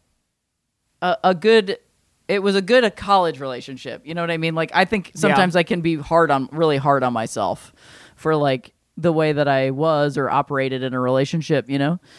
a good college relationship. You know what I mean? Like I think sometimes I can be really hard on myself for like the way that I was or operated in a relationship,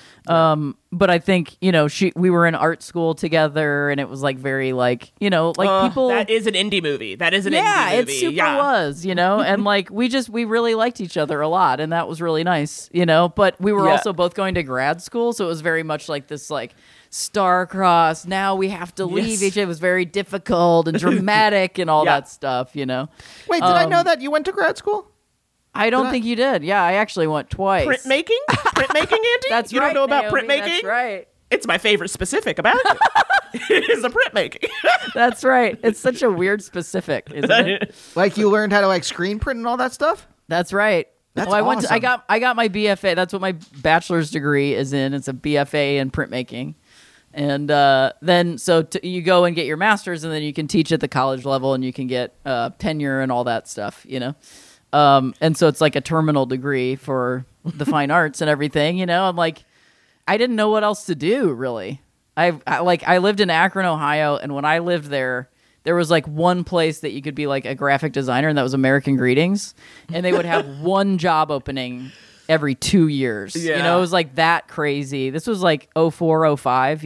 but I think, we were in art school together and it was like very like, people. That is an indie movie. Yeah, it super was, and like we really liked each other a lot and that was really nice, but we were also both going to grad school. So it was very much like this like star-crossed, now we have to leave each other. It was very difficult and dramatic and all that stuff, Wait, did I know that you went to grad school? I don't think you did. Yeah, I actually went twice. Printmaking, Andy? That's you right. You don't know about Naomi, printmaking? That's right. It's my favorite specific about you. It is the printmaking. That's right. It's such a weird specific, isn't it? Like you learned how to like screen print and all that stuff? That's right. That's awesome. I got my BFA. That's what my bachelor's degree is in. It's a BFA in printmaking. And then you go and get your master's and then you can teach at the college level and you can get tenure and all that stuff, and so it's like a terminal degree for the fine arts and everything, I'm like, I didn't know what else to do really. I lived in Akron, Ohio, and when I lived there was like one place that you could be like a graphic designer, and that was American Greetings, and they would have one job opening every 2 years. Yeah. It was like that crazy. This was like 04, 05,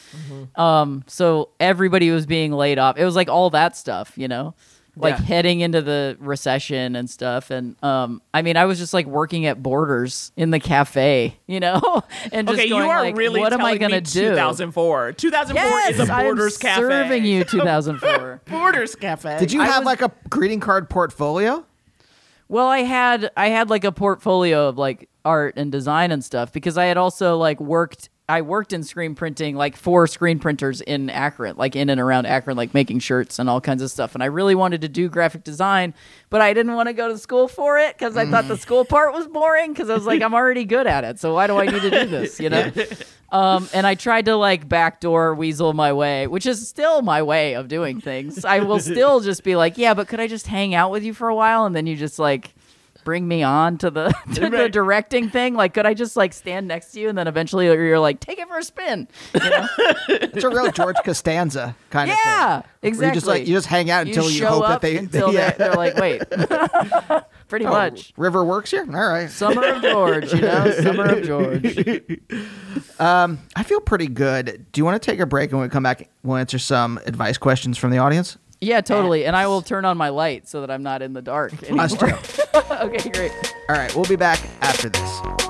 so everybody was being laid off. It was like all that stuff, like heading into the recession and stuff. And I was just like working at Borders in the cafe, and just okay, going you are like, really what am I telling gonna me do? 2004. 2004 Yes, is a Borders I'm cafe. serving you 2004. Borders cafe. Did you have like a greeting card portfolio? Well, I had like a portfolio of like art and design and stuff because I had also like worked in screen printing, like for screen printers in Akron, like in and around Akron, like making shirts and all kinds of stuff. And I really wanted to do graphic design, but I didn't want to go to school for it because I thought the school part was boring because I was like, I'm already good at it. So why do I need to do this, And I tried to like backdoor weasel my way, which is still my way of doing things. I will still just be like, yeah, but could I just hang out with you for a while? And then you just like bring me on to the the directing thing? Like, could I just like stand next to you and then eventually you're like, take it for a spin? You know? It's a real George Costanza kind of thing. Yeah, exactly. You just hang out until you show hope up that until they're like, wait. Pretty much. River works here? All right. Summer of George, you know? Summer of George. I feel pretty good. Do you want to take a break, and when we come back, we'll answer some advice questions from the audience? Yeah, totally. And I will turn on my light so that I'm not in the dark anymore. Us too. Okay, great. All right, we'll be back after this.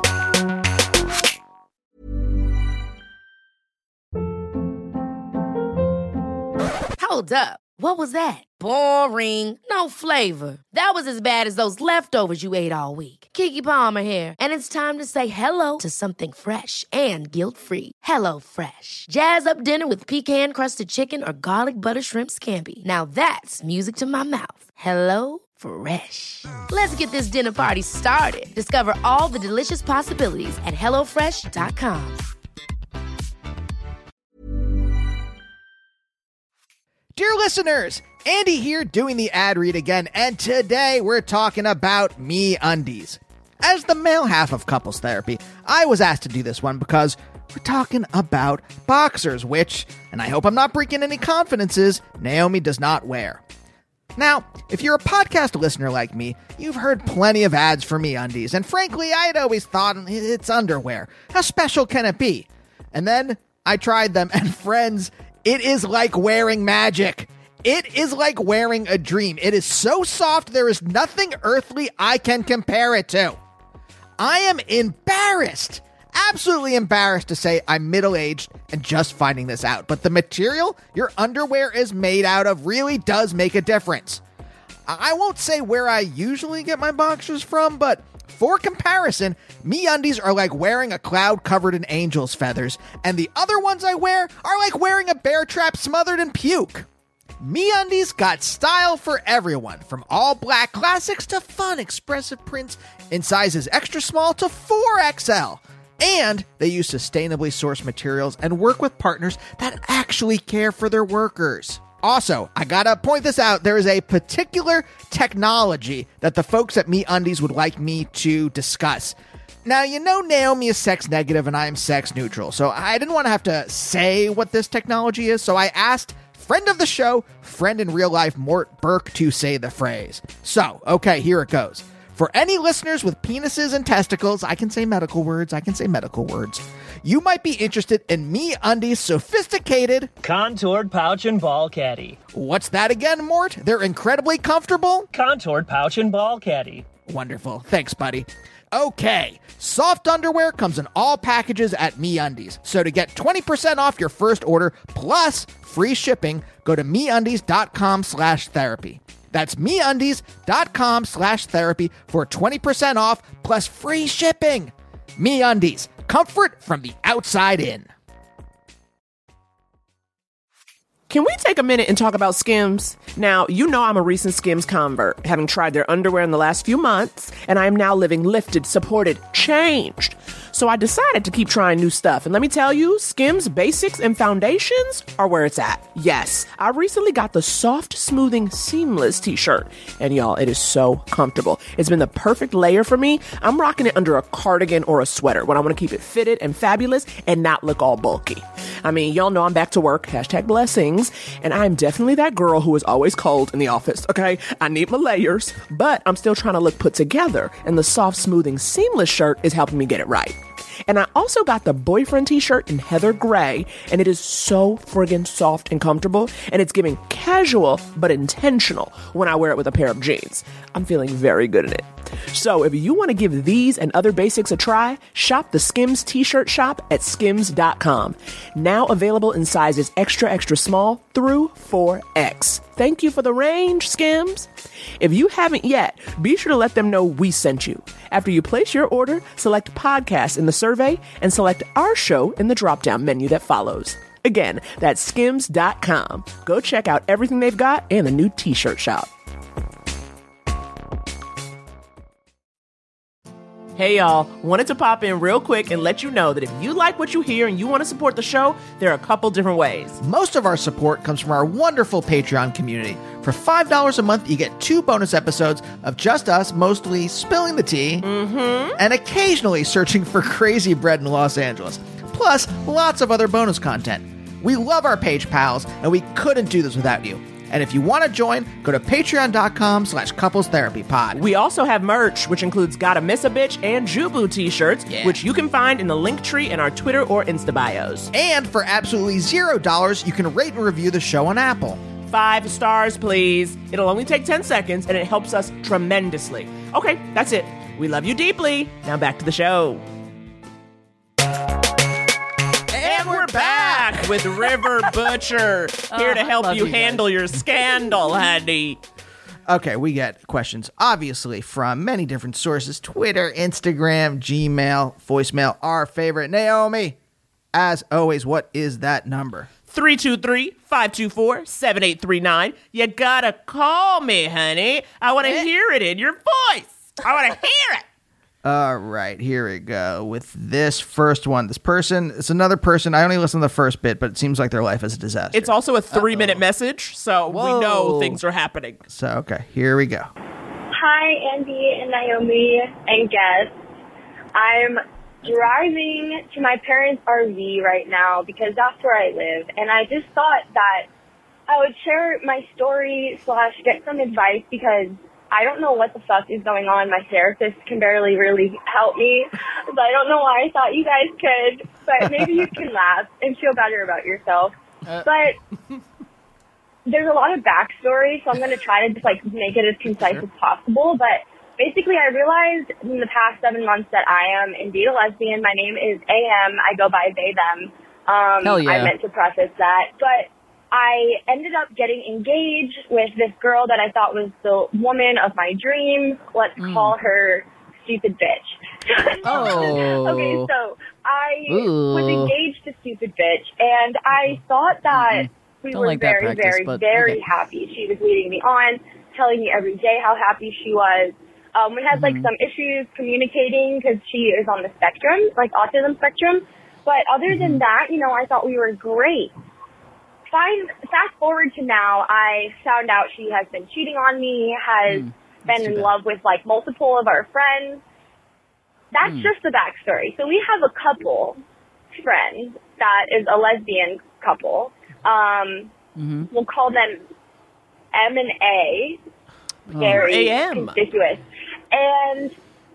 Hold up. What was that? Boring. No flavor. That was as bad as those leftovers you ate all week. Keke Palmer here, and it's time to say hello to something fresh and guilt-free. Hello Fresh. Jazz up dinner with pecan-crusted chicken or garlic butter shrimp scampi. Now that's music to my mouth. Hello Fresh. Let's get this dinner party started. Discover all the delicious possibilities at hellofresh.com. Dear listeners, Andy here doing the ad read again, and today we're talking about MeUndies. As the male half of Couples Therapy, I was asked to do this one because we're talking about boxers, which, and I hope I'm not breaking any confidences, Naomi does not wear. Now, if you're a podcast listener like me, you've heard plenty of ads for MeUndies, and frankly, I had always thought it's underwear. How special can it be? And then I tried them, and friends, it is like wearing magic. It is like wearing a dream. It is so soft, there is nothing earthly I can compare it to. I am embarrassed, absolutely embarrassed to say I'm middle-aged and just finding this out. But the material your underwear is made out of really does make a difference. I won't say where I usually get my boxers from, but for comparison, MeUndies are like wearing a cloud covered in angel's feathers, and the other ones I wear are like wearing a bear trap smothered in puke. MeUndies got style for everyone, from all black classics to fun expressive prints in sizes extra small to 4XL. And they use sustainably sourced materials and work with partners that actually care for their workers. Also, I gotta point this out, there is a particular technology that the folks at MeUndies would like me to discuss. Now, you know Naomi is sex negative and I am sex neutral, so I didn't want to have to say what this technology is, so I asked friend of the show, friend in real life, Mort Burke, to say the phrase. So, okay, here it goes. For any listeners with penises and testicles, I can say medical words, you might be interested in MeUndies' sophisticated contoured pouch and ball caddy. What's that again, Mort? They're incredibly comfortable? Contoured pouch and ball caddy. Wonderful. Thanks, buddy. Okay, soft underwear comes in all packages at MeUndies. So to get 20% off your first order plus free shipping, go to MeUndies.com/therapy. That's MeUndies.com/therapy for 20% off plus free shipping. MeUndies, comfort from the outside in. Can we take a minute and talk about Skims? Now, you know I'm a recent Skims convert, having tried their underwear in the last few months, and I am now living lifted, supported, changed. So I decided to keep trying new stuff. And let me tell you, Skims basics and foundations are where it's at. Yes, I recently got the Soft Smoothing Seamless t-shirt. And y'all, it is so comfortable. It's been the perfect layer for me. I'm rocking it under a cardigan or a sweater when I want to keep it fitted and fabulous and not look all bulky. I mean, y'all know I'm back to work, #blessings, and I'm definitely that girl who is always cold in the office, okay? I need my layers, but I'm still trying to look put together, and the Soft Smoothing Seamless shirt is helping me get it right. And I also got the boyfriend t-shirt in heather gray, and it is so friggin' soft and comfortable, and it's giving casual but intentional when I wear it with a pair of jeans. I'm feeling very good in it. So if you want to give these and other basics a try, shop the Skims t-shirt shop at skims.com. Now available in sizes extra, extra small through 4X. Thank you for the range, Skims. If you haven't yet, be sure to let them know we sent you. After you place your order, select podcast in the survey and select our show in the drop-down menu that follows. Again, that's skims.com. Go check out everything they've got and the new t-shirt shop. Hey y'all, wanted to pop in real quick and let you know that if you like what you hear and you want to support the show, there are a couple different ways. Most of our support comes from our wonderful Patreon community. For $5 a month, you get 2 bonus episodes of just us mostly spilling the tea and occasionally searching for crazy bread in Los Angeles. Plus, lots of other bonus content. We love our page pals, and we couldn't do this without you. And if you want to join, go to patreon.com/couplestherapypod. We also have merch, which includes Gotta Miss a Bitch and Jubu t-shirts, which you can find in the link tree in our Twitter or Insta bios. And for absolutely $0, you can rate and review the show on Apple. 5 stars, please. It'll only take 10 seconds, and it helps us tremendously. Okay, that's it. We love you deeply. Now back to the show. And we're back with River Butcher, here to help you handle your scandal, honey. Okay, we get questions, obviously, from many different sources. Twitter, Instagram, Gmail, voicemail, our favorite. Naomi, as always, what is that number? 323-524-7839. You gotta call me, honey. I want to hear it in your voice. I want to hear it. All right, here we go with this first one. This person, it's another person. I only listened to the first bit, but it seems like their life is a disaster. It's also a 3-minute message, so we know things are happening. So, okay, here we go. Hi, Andy and Naomi and guests. I'm driving to my parents' RV right now because that's where I live, and I just thought that I would share my story / get some advice because I don't know what the fuck is going on. My therapist can barely really help me, so I don't know why I thought you guys could, but maybe you can laugh and feel better about yourself. But there's a lot of backstory, so I'm going to try to just make it as concise as possible, but basically, I realized in the past 7 months that I am indeed a lesbian. My name is AM. I go by they, them. Hell yeah. I meant to preface that. But I ended up getting engaged with this girl that I thought was the woman of my dreams. Let's call her Stupid Bitch. Okay, so I was engaged to Stupid Bitch, and I thought that we were very happy. She was leading me on, telling me every day how happy she was. We had some issues communicating because she is on the spectrum, autism spectrum. But other than that, I thought we were great. Fast forward to now, I found out she has been cheating on me, has been in love with multiple of our friends. That's just the backstory. So we have a couple friends that is a lesbian couple. We'll call them M and A. Very conspicuous. And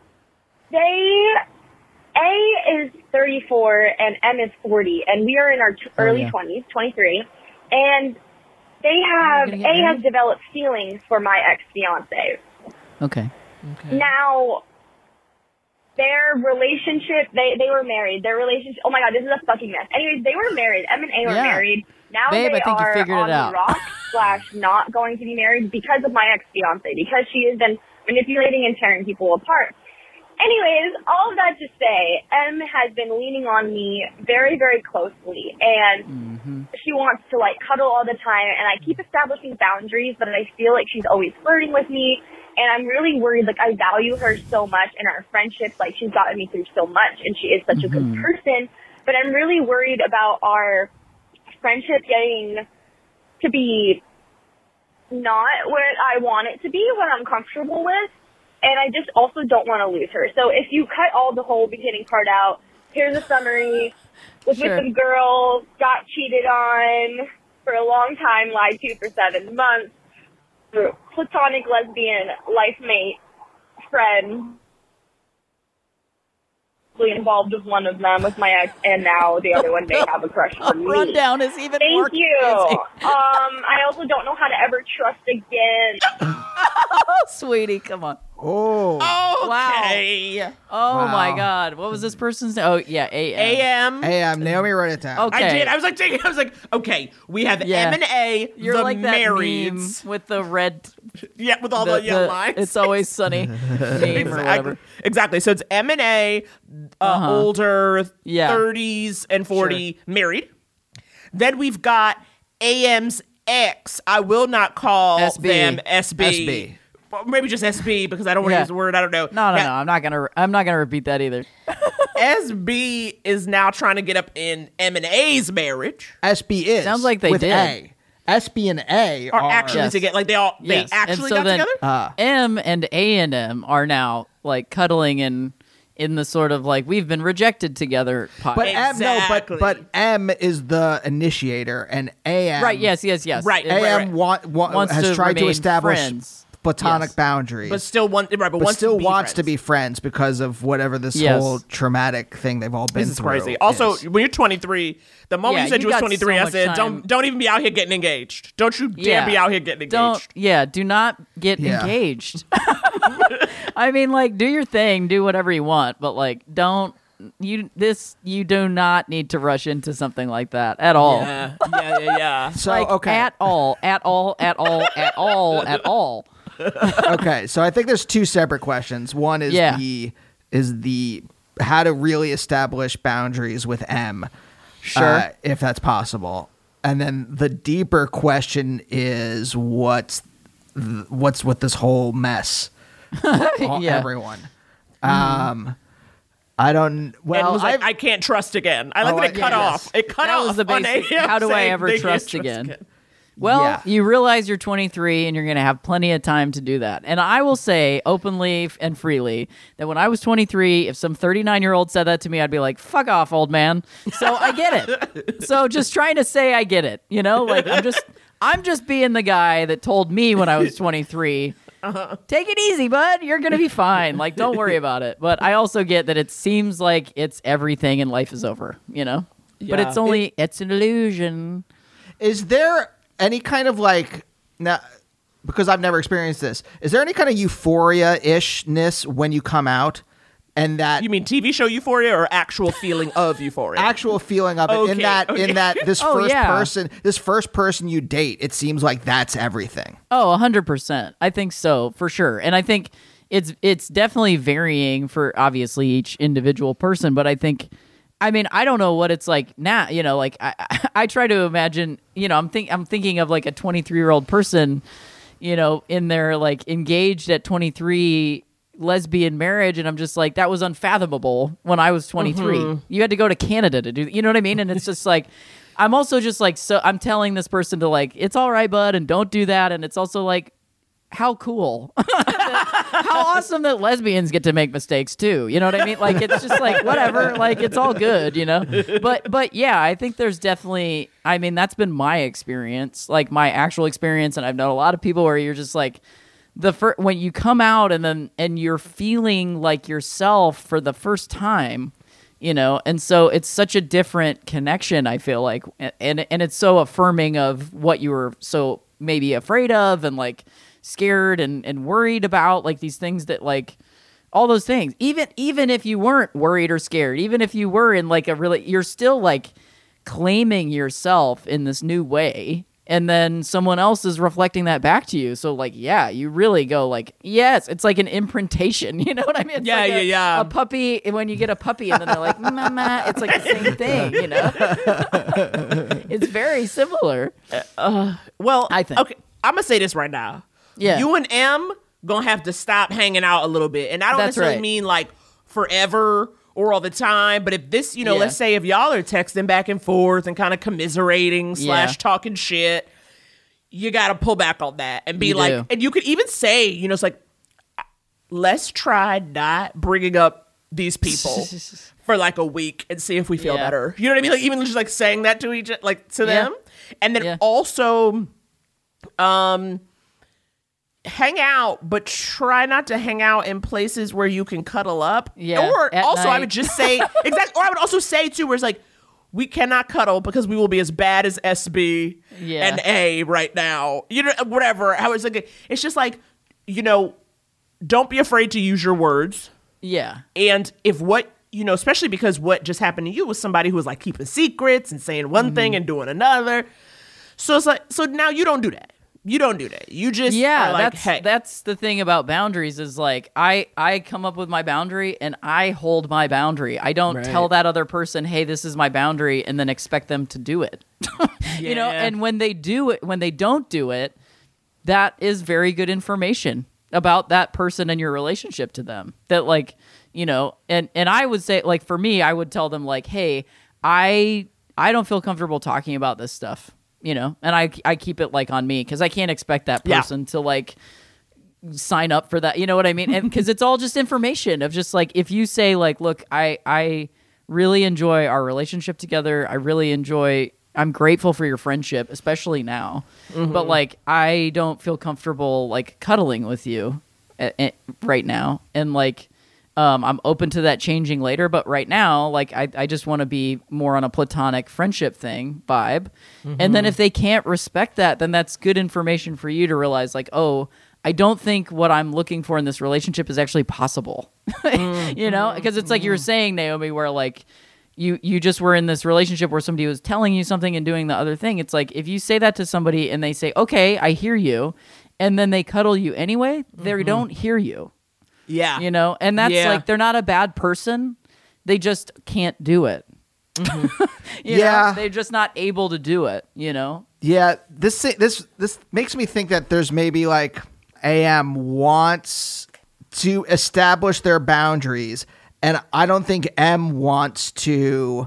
A is 34 and M is 40, and we are in our early 20s, 23, and A has developed feelings for my ex-fiance. Okay. Now, their relationship, they were married. Their relationship, oh my god, this is a fucking mess. Anyways, they were married. M and A were married. Now Babe, they I think you are figured on it out. the rock / not going to be married because of my ex-fiance, because she has been manipulating and tearing people apart. Anyways, all of that to say, M has been leaning on me very, very closely, and she wants to cuddle all the time, and I keep establishing boundaries, but I feel like she's always flirting with me, and I'm really worried. I value her so much, and our friendship, she's gotten me through so much, and she is such a good person, but I'm really worried about our friendship getting to be not what I want it to be, what I'm comfortable with, and I just also don't want to lose her. So if you cut all the whole beginning part out, here's a summary. Was with some girl, got cheated on for a long time, lied to for 7 months, platonic lesbian life mate, friend, involved with one of them, with my ex, and now the other one may have a crush on me. Rundown is even more Thank you. crazy. I also don't know how to ever trust again. Oh, sweetie, come on. Oh. Okay. Wow. Oh, my God. What was this person's name? Oh, yeah, AM. AM. Naomi wrote it down. Okay. I did. I was like, okay, we have M and A, You're the like that marrieds. meme with the red. Yeah, with all the lines. It's always sunny meme or whatever. Exactly. So it's M and A, older, Yeah. 30s and 40, married. Then we've got AM's ex. I will not call SB. them SB. maybe just SB because I don't want to use the word. I don't know. No. I'm not gonna repeat that either. SB is now trying to get up in M and A's marriage. SB is sounds like they with did. A. SB and A are actually together. Like they actually got together. M and A&M are now like cuddling in the sort of like we've been rejected together. But but M is the initiator and AM. Right. Yes. Right. AM wants has to tried to remain establish friends. platonic boundaries, but still wants to be friends because of whatever this whole traumatic thing they've all been through. This is crazy. Also, when you're 23, the moment you said you was 23, I said, don't even be out here getting engaged. Don't you dare be out here getting engaged. Do not get engaged. I mean, like, do your thing, do whatever you want, but like, you do not need to rush into something like that at all. Yeah. So like, okay, at all. Okay, so I think there's two separate questions. One is the how to really establish boundaries with M. Sure, if that's possible. And then the deeper question is what's with this whole mess? Everyone. I don't. Well, it was like, I can't trust again. I like that it cut off. It cut that off. Was the basic. How do I ever trust again? Well, you realize you're 23 and you're going to have plenty of time to do that. And I will say openly and freely that when I was 23, if some 39-year-old said that to me, I'd be like, fuck off, old man. So I get it. So just trying to say I get it. You know, like I'm just being the guy that told me when I was 23, take it easy, bud. You're going to be fine. Like, don't worry about it. But I also get that it seems like it's everything and life is over, you know? Yeah. But it's an illusion. Is there any kind of like, now, because I've never experienced this, is there any kind of euphoria-ishness when you come out? And that, you mean TV show euphoria or actual feeling of euphoria? Actual feeling of it. In that this first person you date, it seems like that's everything. Oh, 100%. I think so, for sure. And I think it's definitely varying for obviously each individual person, but I think, I mean, I don't know what it's like now, you know, like I try to imagine, you know, I'm thinking of like a 23-year-old person, you know, in their like engaged at 23 lesbian marriage, and I'm just like, that was unfathomable when I was 23. Mm-hmm. You had to go to Canada to do, you know what I mean? And it's just like, I'm also just like, so I'm telling this person to like, it's all right, bud, and don't do that. And it's also like, how cool, how awesome that lesbians get to make mistakes too. You know what I mean? Like, it's just like, whatever, like it's all good, you know? But yeah, I think there's definitely, I mean, that's been my experience, like my actual experience. And I've known a lot of people where you're just like, when you come out and you're feeling like yourself for the first time, you know, and so it's such a different connection, I feel like, and it's so affirming of what you were so maybe afraid of and like scared and worried about, like these things that like all those things, even if you weren't worried or scared, even if you were in like you're still like claiming yourself in this new way. And then someone else is reflecting that back to you. So, like, yeah, you really go like, yes, it's like an imprintation. You know what I mean? It's like a puppy, when you get a puppy and then they're like, mama, it's like the same thing, you know? It's very similar. Well, I think. Okay, I'm going to say this right now. Yeah. You and M going to have to stop hanging out a little bit. And I don't necessarily mean like forever or all the time, but if this, you know, let's say if y'all are texting back and forth and kind of commiserating / talking shit, you got to pull back on that and be like, and you could even say, you know, it's like, let's try not bringing up these people for like a week and see if we feel better. You know what I mean? Like even just like saying that to to them, and then also, hang out, but try not to hang out in places where you can cuddle up. Yeah. Or also, night. I would just say exactly. Or I would also say too, where it's like, we cannot cuddle because we will be as bad as SB and A right now. You know, whatever. How it's like, it's just like, you know, don't be afraid to use your words. Yeah. And if what, you know, especially because what just happened to you was somebody who was like keeping secrets and saying one thing and doing another. So it's like, so now you don't do that. You don't do that. You just are like, that's the thing about boundaries is like I come up with my boundary and I hold my boundary. I don't tell that other person, hey, this is my boundary, and then expect them to do it. You know, and when they do it, when they don't do it, that is very good information. about that person and your relationship to them. That like, you know, and I would say, like, for me, I would tell them like, hey, I don't feel comfortable talking about this stuff, you know, and I keep it like on me because I can't expect that person to like sign up for that. You know what I mean? And because it's all just information of just like, if you say like, look, I really enjoy our relationship together. I'm grateful for your friendship, especially now. But like, I don't feel comfortable like cuddling with you right now. And like, I'm open to that changing later. But right now, like, I just want to be more on a platonic friendship thing vibe. And then if they can't respect that, then that's good information for you to realize like, oh, I don't think what I'm looking for in this relationship is actually possible. You know, because it's like you were saying, Naomi, where like, you just were in this relationship where somebody was telling you something and doing the other thing. It's like, if you say that to somebody and they say, okay, I hear you, and then they cuddle you anyway, they don't hear you. Yeah. You know? And that's like, they're not a bad person. They just can't do it. You know? They're just not able to do it, you know? Yeah. This makes me think that there's maybe like AM wants to establish their boundaries. And I don't think M wants to.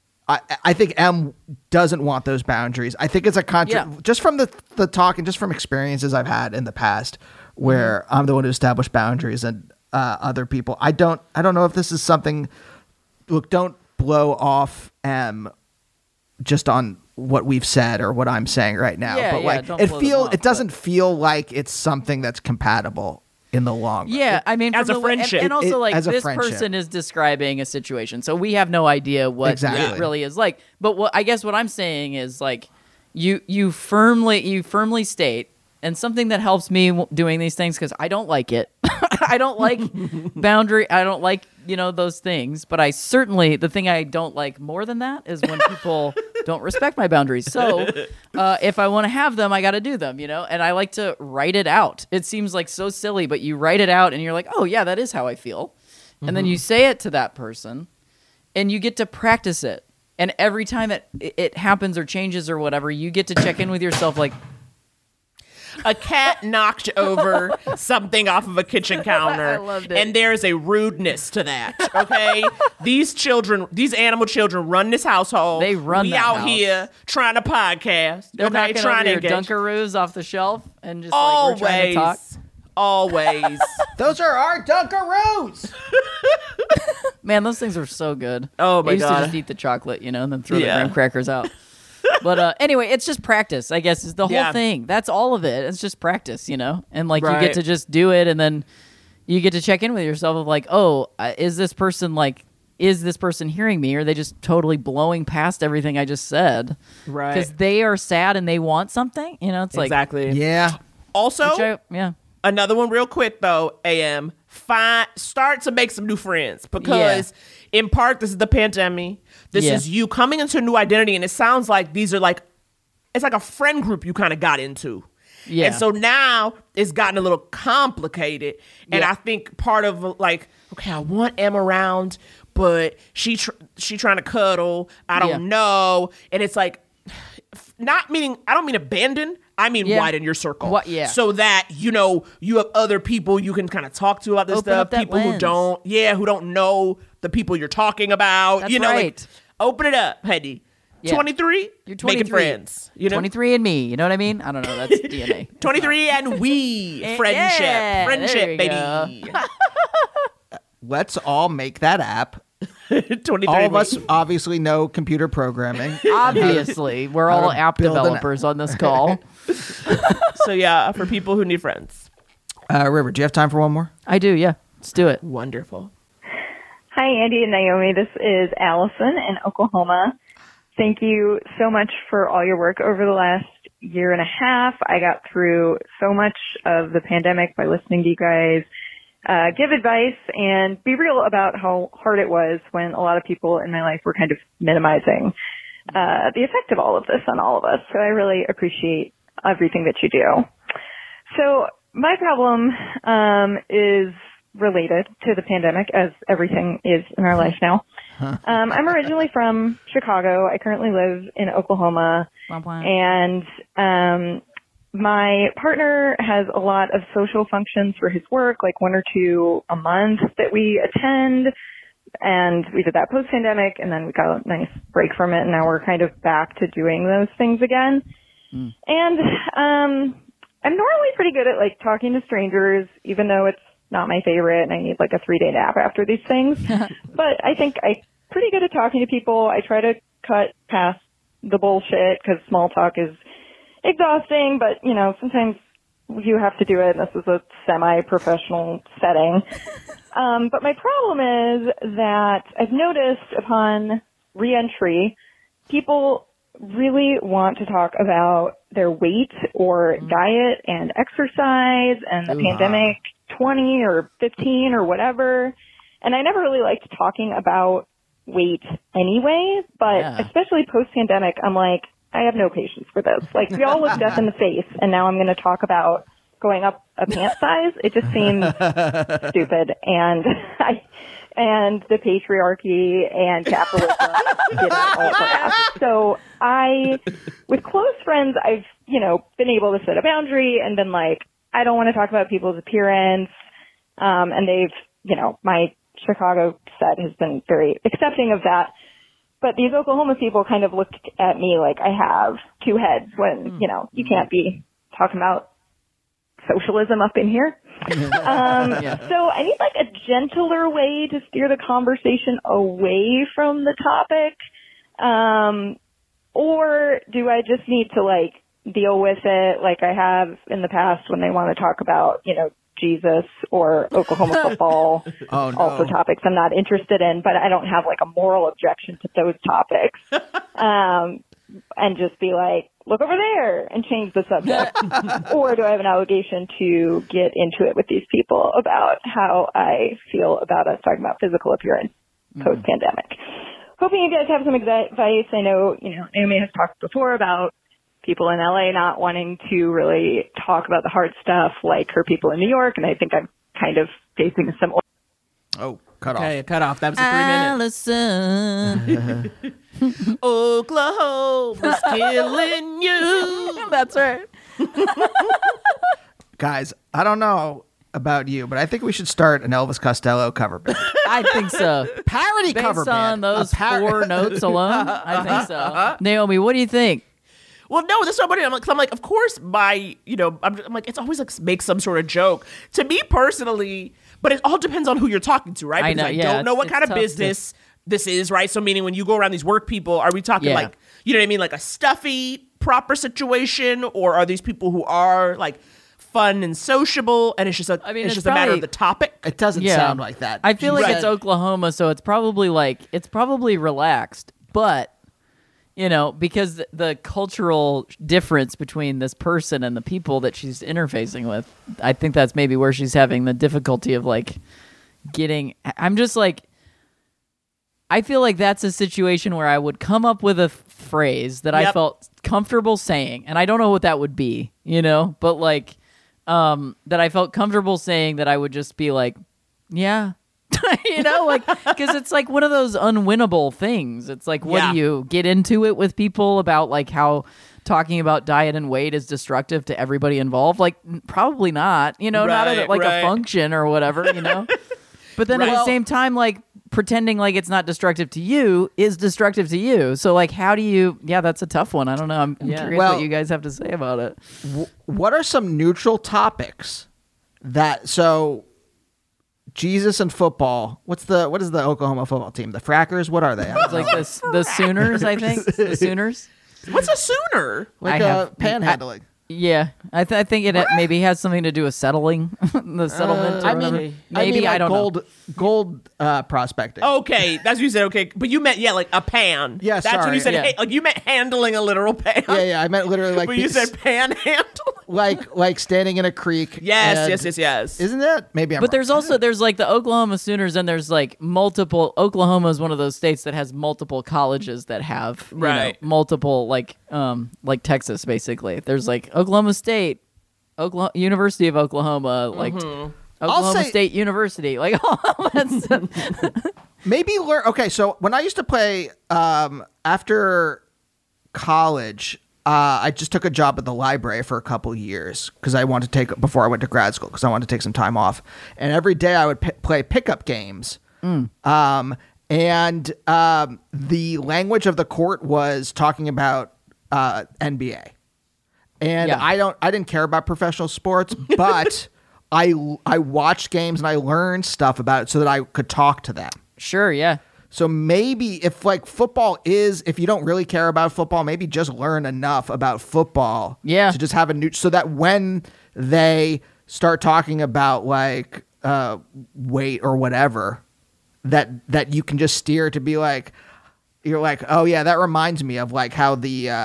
I think M doesn't want those boundaries. I think it's a just from the talk and just from experiences I've had in the past, where I'm the one who established boundaries and other people. I don't know if this is something. Look, don't blow off M just on what we've said or what I'm saying right now. Yeah, but like it doesn't feel like it's something that's compatible in the long run. Yeah, I mean, as a friendship. and also like as a this friendship. person is describing a situation, so we have no idea what it really is like. But what I'm saying is like, you firmly state, and something that helps me doing these things, because I don't like it. I don't like boundary. I don't like, you know, those things. But the thing I don't like more than that is when people don't respect my boundaries. So if I want to have them, I got to do them, you know? And I like to write it out. It seems like so silly, but you write it out and you're like, oh yeah, that is how I feel. And then you say it to that person and you get to practice it. And every time it happens or changes or whatever, you get to check in with yourself like, a cat knocked over something off of a kitchen counter. I loved it. And there's a rudeness to that. Okay. These animal children run this household. They run that out house. here trying to podcast. They're okay, knocking trying over to your engage. Dunkaroos off the shelf and just like, we're trying to talk. Always. Those are our Dunkaroos. Man, those things are so good. Oh my I used God. to just eat the chocolate, you know, and then throw the graham crackers out. But anyway, it's just practice, I guess, is the whole thing. That's all of it. It's just practice, you know? And like you get to just do it, and then you get to check in with yourself of like, oh, is this person hearing me, or are they just totally blowing past everything I just said? Right. Because they are sad and they want something, you know? It's like, exactly. Yeah. Also, another one real quick though, AM, start to make some new friends, because in part this is the pandemic. This is you coming into a new identity, and it sounds like these are like, it's like a friend group you kind of got into. Yeah. And so now it's gotten a little complicated. And I think part of like, okay, I want Em around, but she trying to cuddle. I don't know. And it's like, I don't mean abandon. I mean widen your circle. So that, you know, you have other people you can kind of talk to about this stuff. People who don't know the people you're talking about. That's you know, right. like, open it up, Heidi. 23? You're 23. Making friends. You know? 23 and me. You know what I mean? I don't know. That's DNA. 23 and we. Friendship. Yeah, Friendship, there baby. Let's all make that app. 23 all and of me. us obviously know computer programming. Obviously. We're all app build an developers on this call. So yeah, for people who need friends. River, do you have time for one more? I do, yeah. Let's do it. Wonderful. Hi, Andy and Naomi. This is Allison in Oklahoma. Thank you so much for all your work over the last year and a half. I got through so much of the pandemic by listening to you guys give advice and be real about how hard it was when a lot of people in my life were kind of minimizing the effect of all of this on all of us. So I really appreciate everything that you do. So my problem is related to the pandemic, as everything is in our life now. I'm originally from Chicago. I currently live in Oklahoma. And my partner has a lot of social functions for his work, like 1 or 2 a month that we attend. And we did that post-pandemic, and then we got a nice break from it, and now we're kind of back to doing those things again. And I'm normally pretty good at, like, talking to strangers, even though it's not my favorite, and I need, like, a 3-day nap after these things. But I think I'm pretty good at talking to people. I try to cut past the bullshit, because small talk is exhausting, but, you know, sometimes you have to do it. This is a semi-professional setting. But my problem is that I've noticed upon re-entry, people really want to talk about their weight or diet and exercise and the pandemic 20 or 15 or whatever. And I never really liked talking about weight anyway, but especially post-pandemic, I'm like, I have no patience for this. Like, we all look death in the face, and now I'm going to talk about going up a pant size. It just seems stupid. And the patriarchy and capitalism did it all for us. So with close friends, I've, you know, been able to set a boundary and been like, I don't want to talk about people's appearance. And they've, you know, my Chicago set has been very accepting of that. But these Oklahoma people kind of looked at me like I have 2 heads when, you know, you can't be talking about socialism up in here. So I need like a gentler way to steer the conversation away from the topic. Or do I just need to like deal with it like I have in the past when they want to talk about, you know, Jesus or Oklahoma football, also topics I'm not interested in, but I don't have like a moral objection to those topics. And just be like, look over there and change the subject. Or do I have an obligation to get into it with these people about how I feel about us talking about physical appearance post-pandemic? Hoping you guys have some advice. I know, you know, Naomi has talked before about people in LA not wanting to really talk about the hard stuff like her people in New York, and I think I'm kind of facing a similar. Oh, cut off. Okay, cut off. That was a 3 minute. Allison. Oklahoma's killing you. That's right. Guys, I don't know about you, but I think we should start an Elvis Costello cover band. I think so. Parody cover band. Based on those 4 notes alone, I think so. Naomi, what do you think? Well, no, this is what I'm like, of course, I'm like, it's always like make some sort of joke. To me personally, but it all depends on who you're talking to, right? Because I don't know what kind of business this is, right? So meaning when you go around these work people, are we talking like, you know what I mean? Like a stuffy, proper situation, or are these people who are like fun and sociable, and it's just a, it's just a matter of the topic? It doesn't sound like that. I feel like it's Oklahoma, so it's probably relaxed, but you know, because the cultural difference between this person and the people that she's interfacing with, I think that's maybe where she's having the difficulty of like getting. I'm just like, I feel like that's a situation where I would come up with a phrase that I felt comfortable saying, and I don't know what that would be, you know, but like that I felt comfortable saying that I would just be like, yeah. You know, like, because it's like one of those unwinnable things. It's like, what do you get into it with people about like how talking about diet and weight is destructive to everybody involved? Like, probably not, you know, not at like a function or whatever, you know. But then at the same time, like pretending like it's not destructive to you is destructive to you. So like, how do you? Yeah, that's a tough one. I don't know. I'm curious what you guys have to say about it. What are some neutral topics that Jesus and football. What is the Oklahoma football team? The Frackers? What are they? It's like the Sooners, I think. The Sooners. What's a Sooner? Like panhandling. I think it maybe has something to do with settling, the settlement. I don't know. Gold prospecting. Okay, that's what you said. Okay, but you meant like a pan. Yeah, that's what you said. Yeah. Hey, like you meant handling a literal pan. Yeah, I meant literally like. But you said panhandle. like standing in a creek. Yes. Isn't it? Maybe I'm But wrong. there's like the Oklahoma Sooners, and there's like multiple. Oklahoma is one of those states that has multiple colleges that have multiple like Texas basically. There's like Oklahoma State, University of Oklahoma, like Oklahoma State University, like all that stuff. Maybe learn. Okay, so when I used to play after college, I just took a job at the library for a couple years because I wanted to before I went to grad school, because I wanted to take some time off. And every day I would play pickup games. The language of the court was talking about NBA. And I didn't care about professional sports, but I watched games and I learned stuff about it so that I could talk to them. Sure, yeah. So maybe if like football is, if you don't really care about football, maybe just learn enough about football to just have so that when they start talking about like weight or whatever, that you can just steer to be like, you're like, oh yeah, that reminds me of like how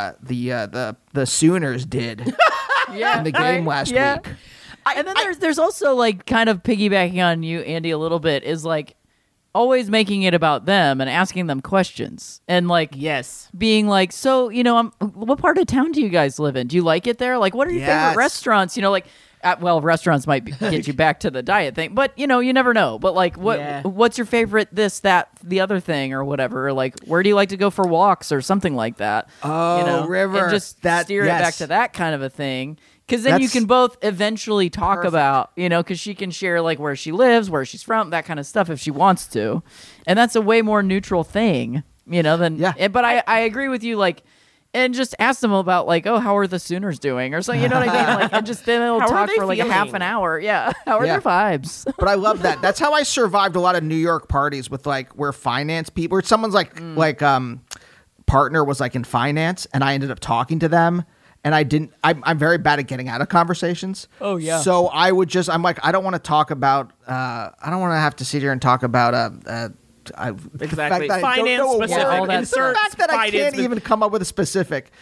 the Sooners did in the game last week. And then there's also like kind of piggybacking on you, Andy, a little bit, is like always making it about them and asking them questions and like being like, so what part of town do you guys live in? Do you like it there? Like, what are your favorite restaurants? Like. Restaurants might get you back to the diet thing, but you never know. But like, what's your favorite this, that, the other thing, or whatever? Or like, where do you like to go for walks or something like that? Oh, river. And just steer it back to that kind of a thing. Because then you can both eventually talk about, because she can share like where she lives, where she's from, that kind of stuff if she wants to. And that's a way more neutral thing, than. Yeah. But I agree with you, like. And just ask them about like, oh, how are the Sooners doing, or something? You know what I mean? Like, and just then they'll talk for like a half an hour. Yeah, how are their vibes? But I love that. That's how I survived a lot of New York parties with like where finance people, where someone's partner was like in finance, and I ended up talking to them, and I'm very bad at getting out of conversations. Oh yeah. So I'm like, I don't want to talk about. I don't want to have to sit here and talk about exactly finance specific. The fact that I can't even come up with a specific.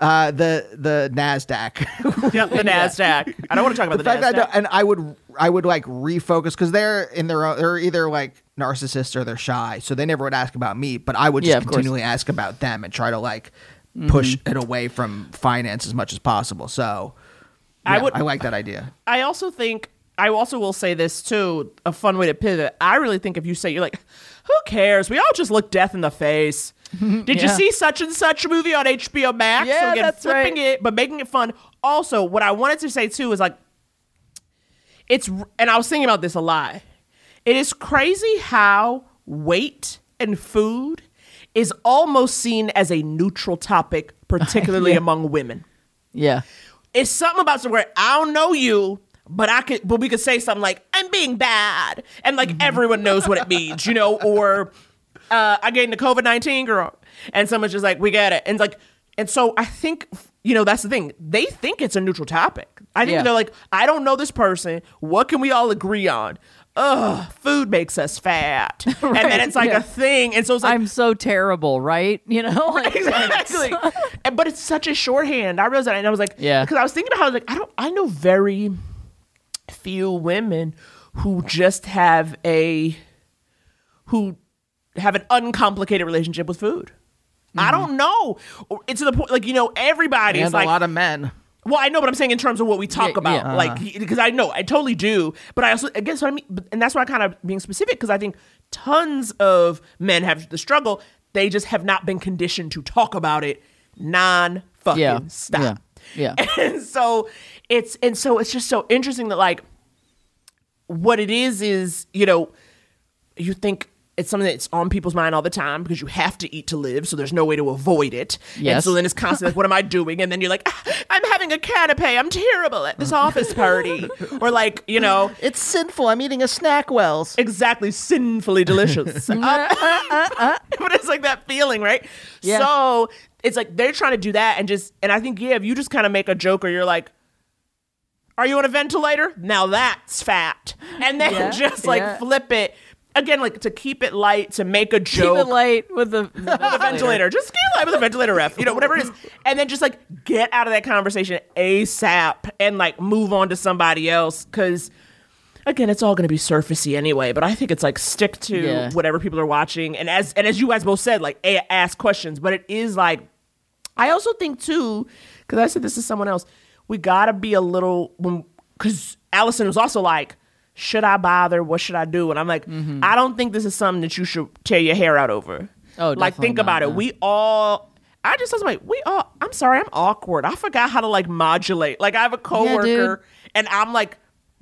The NASDAQ. Yeah, the NASDAQ. I don't want to talk about the fact NASDAQ. That and I would like refocus because they're in their own. They're either like narcissists or they're shy, so they never would ask about me. But I would just continually ask about them and try to like push it away from finance as much as possible. So I like that idea. I also will say this too. A fun way to pivot. I really think if you say you're like, who cares? We all just look death in the face. Did you see such and such movie on HBO Max? Yeah, so again, that's flipping right. it, but making it fun. Also, what I wanted to say too is like, and I was thinking about this a lot. It is crazy how weight and food is almost seen as a neutral topic, particularly among women. Yeah. It's something about where I don't know you, but we could say something like, I'm being bad. And like everyone knows what it means, or I gained the COVID-19 girl. And someone's just like, we get it. And so I think, that's the thing. They think it's a neutral topic. I think they're like, I don't know this person. What can we all agree on? Food makes us fat. Right. And then it's like a thing. And so it's like, I'm so terrible, right? Like, exactly. But it's such a shorthand. I realized that. And I was like, because I was thinking about how I know very few women who just have an uncomplicated relationship with food. I don't know. It's to the point, like, everybody's and like a lot of men. Well, I know, but I'm saying in terms of what we talk about, like, because I know, I totally do. But I also, I guess what I mean, and that's why I kind of being specific, because I think tons of men have the struggle. They just have not been conditioned to talk about it non-fucking stop. Yeah. And so it's just so interesting that like what it is, you think it's something that's on people's mind all the time because you have to eat to live, so there's no way to avoid it. Yes. And so then it's constantly like, what am I doing? And then you're like, I'm having a canapé. I'm terrible at this office party. Or like, it's sinful. I'm eating a Snackwells. Exactly. Sinfully delicious. But it's like that feeling, right? Yeah. So it's like they're trying to do that and I think, if you just kind of make a joke or you're like, are you on a ventilator? Now that's fat. And then flip it. Again, like to keep it light, to make a joke. Keep it light with the ventilator. Just keep it light with the ventilator ref, whatever it is. And then just like get out of that conversation ASAP and like move on to somebody else. Because again, it's all going to be surfacey anyway. But I think it's like stick to whatever people are watching. And as you guys both said, like ask questions. But it is like, I also think too, because I said this to someone else, we got to be a little, because Allison was also like, should I bother? What should I do? And I'm like, I don't think this is something that you should tear your hair out over. Oh, like think about it. We all, I just was like, I'm sorry, I'm awkward. I forgot how to like modulate. Like I have a coworker and I'm like,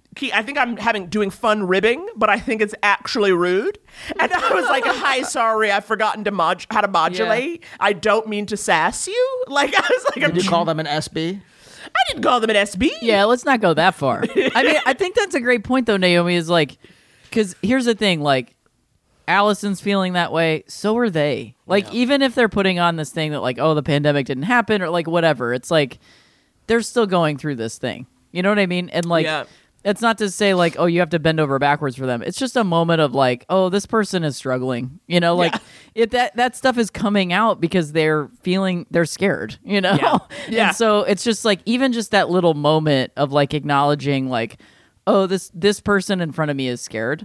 I think I'm doing fun ribbing, but I think it's actually rude. And I was like, hi, sorry, I've forgotten to how to modulate. I don't mean to sass you. Like I was like, Did you call them an SB? I didn't call them an SB. Yeah, let's not go that far. I mean, I think that's a great point though, Naomi, is like, because here's the thing, like, Allison's feeling that way, so are they. Like, even if they're putting on this thing that like, oh, the pandemic didn't happen or like whatever, it's like they're still going through this thing. You know what I mean? And like, it's not to say like, oh, you have to bend over backwards for them. It's just a moment of like, oh, this person is struggling. You know, like that stuff is coming out because they're scared, you know? Yeah. And so it's just like, even just that little moment of like acknowledging like, oh, this person in front of me is scared,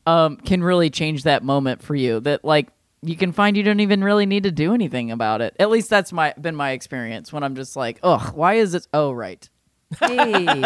can really change that moment for you. That like, you can find you don't even really need to do anything about it. At least that's been my experience when I'm just like, ugh, why is it? Oh, right. Hey,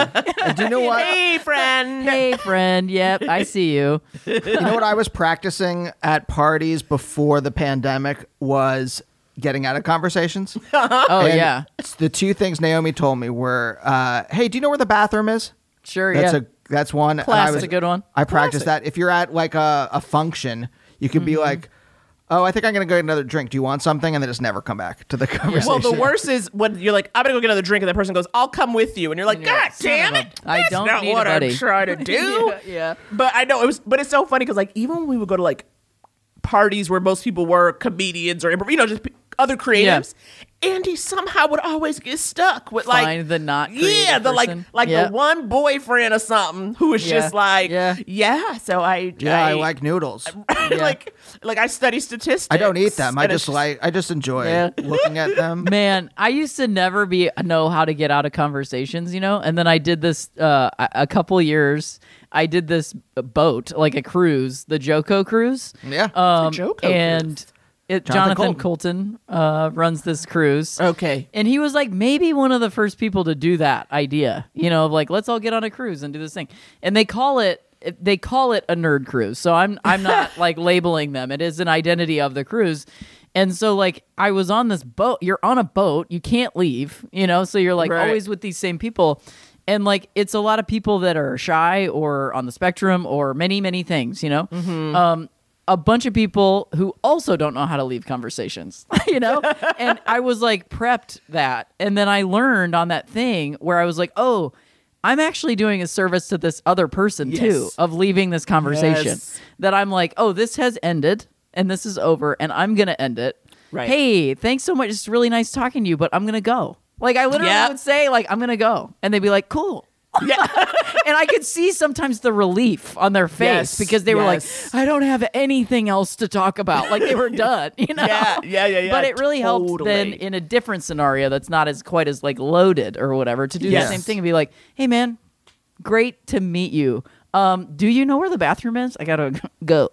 do you know what? Hey, friend. Hey, friend. Yep, I see you. You know what I was practicing at parties before the pandemic was getting out of conversations. Oh, and yeah. The two things Naomi told me were, hey, do you know where the bathroom is? Sure, That's one. That's a good one. I practiced that. If you're at like a function, you could be like, oh, I think I'm going to go get another drink. Do you want something? And then just never come back to the conversation. Well, the worst is when you're like, I'm going to go get another drink, and that person goes, I'll come with you. And you're like, God damn it. I That's don't not need what a buddy. I'm trying to do. Yeah. But I know but it's so funny because like even when we would go to like parties where most people were comedians or, you know, just other creatives, Andy somehow would always get stuck with like Find the not creative the person. like Yep. the one boyfriend or something who was just like so I like noodles. like I study statistics. I don't eat them. I and it's just enjoy looking at them. Man, I used to never know how to get out of conversations, you know? And then I did this a couple years. I did this boat, like a cruise, the Joko cruise. Yeah. Joko and cruise. Jonathan Colton runs this cruise. Okay. And he was like maybe one of the first people to do that idea, you know, of like, let's all get on a cruise and do this thing. And they call it a nerd cruise. So I'm not like labeling them. It is an identity of the cruise. And so like I was on this boat. You're on a boat. You can't leave, you know, so you're like always with these same people. And like it's a lot of people that are shy or on the spectrum or many, many things, you know? Mm-hmm. A bunch of people who also don't know how to leave conversations, you know? And I was like prepped that. And then I learned on that thing where I was like, oh, I'm actually doing a service to this other person too, of leaving this conversation. That I'm like, oh, this has ended and this is over and I'm going to end it. Right. Hey, thanks so much. It's really nice talking to you, but I'm going to go. Like I literally would say like, I'm going to go. And they'd be like, cool. Yeah. And I could see sometimes the relief on their face because they were like, I don't have anything else to talk about. Like they were done, you know? Yeah. But it really helped then in a different scenario that's not as quite as like loaded or whatever to do the same thing and be like, hey man, great to meet you. Do you know where the bathroom is? I gotta go.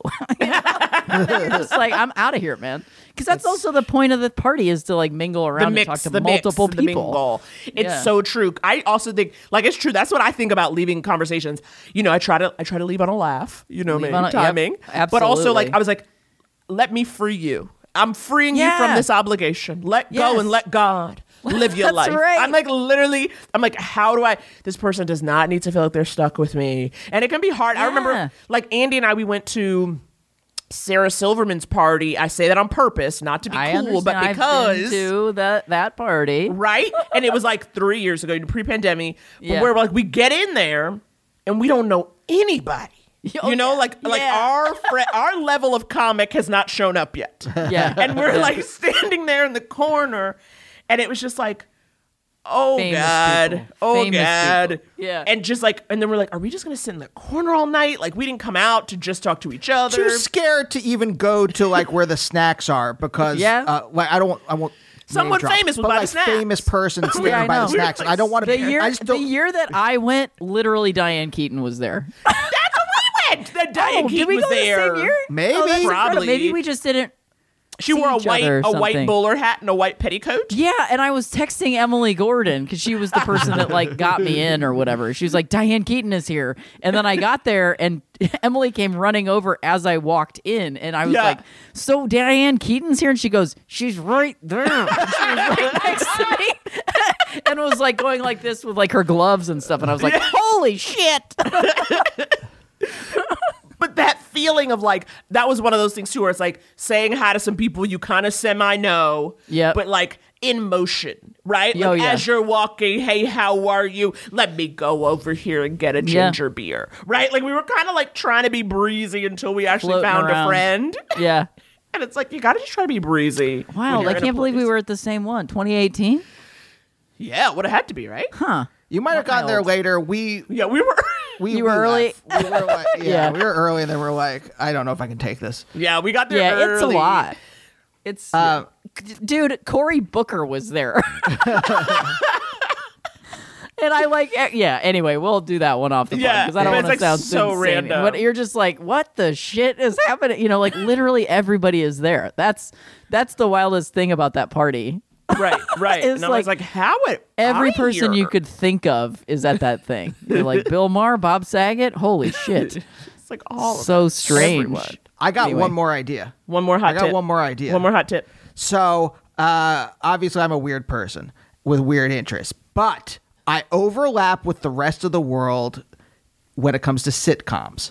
It's like I'm out of here, man. Because that's also the point of the party is to like mingle around and talk to multiple people. It's so true. I also think like it's true. That's what I think about leaving conversations. You know, I try to leave on a laugh. You know, timing. Absolutely. But also like I was like, let me free you. I'm freeing you from this obligation. Let go and let God live your life. Right. I'm like, how do this person does not need to feel like they're stuck with me. And it can be hard. I remember like Andy and I, we went to Sarah Silverman's party. I say that on purpose, not to be cool, but because I've been to that party. Right? And it was like 3 years ago, pre-pandemic, where like we get in there and we don't know anybody. You know, like our level of comic has not shown up yet. Yeah. And we're like standing there in the corner and it was just like, oh Famous God. people. Oh Famous God. people. Yeah. And just like, and then we're like, are we just going to sit in the corner all night? Like we didn't come out to just talk to each other. Too scared to even go to like where the snacks are because like I won't. Someone famous was by the snacks. Famous person standing by the snacks. And I don't want to. The year that I went, literally Diane Keaton was there. That's where we went. That Diane Keaton did we was go there. The same year? Maybe. Oh, that's Probably. incredible. Maybe we just didn't. She wore a each other or white something. bowler hat and a white petticoat. Yeah, and I was texting Emily Gordon because she was the person that like got me in or whatever. She was like, Diane Keaton is here. And then I got there and Emily came running over as I walked in. And I was like, so Diane Keaton's here? And she goes, she's right there. And she was right next to me. And was like going like this with like her gloves and stuff. And I was like, holy shit. But that feeling of like, that was one of those things too, where it's like saying hi to some people you kind of semi-know, but like in motion, right? Like as you're walking, hey, how are you? Let me go over here and get a ginger beer, right? Like we were kind of like trying to be breezy until we actually Floating found around. a friend. Yeah. And it's like, you got to just try to be breezy. Wow, I can't believe we were at the same one. 2018? Yeah, it would have had to be, right? Huh. You might have gotten there later. we were. You were early? We were like, we were early, and then we're like, I don't know if I can take this. Yeah, we got there early. It's a lot. It's dude, Cory Booker was there. And I like, anyway, we'll do that one off the phone because I don't want to like sound so insane. random. But you're just like, what the shit is happening? You know, like literally everybody is there. That's the wildest thing about that party. Right. It's and I was like, how every I person here? you could think of is at that thing. You're like Bill Maher, Bob Saget. Holy shit. It's like all so strange. Everyone. I got Anyway. one more idea. One more hot tip. One more idea. One more hot tip. So, obviously, I'm a weird person with weird interests, but I overlap with the rest of the world when it comes to sitcoms.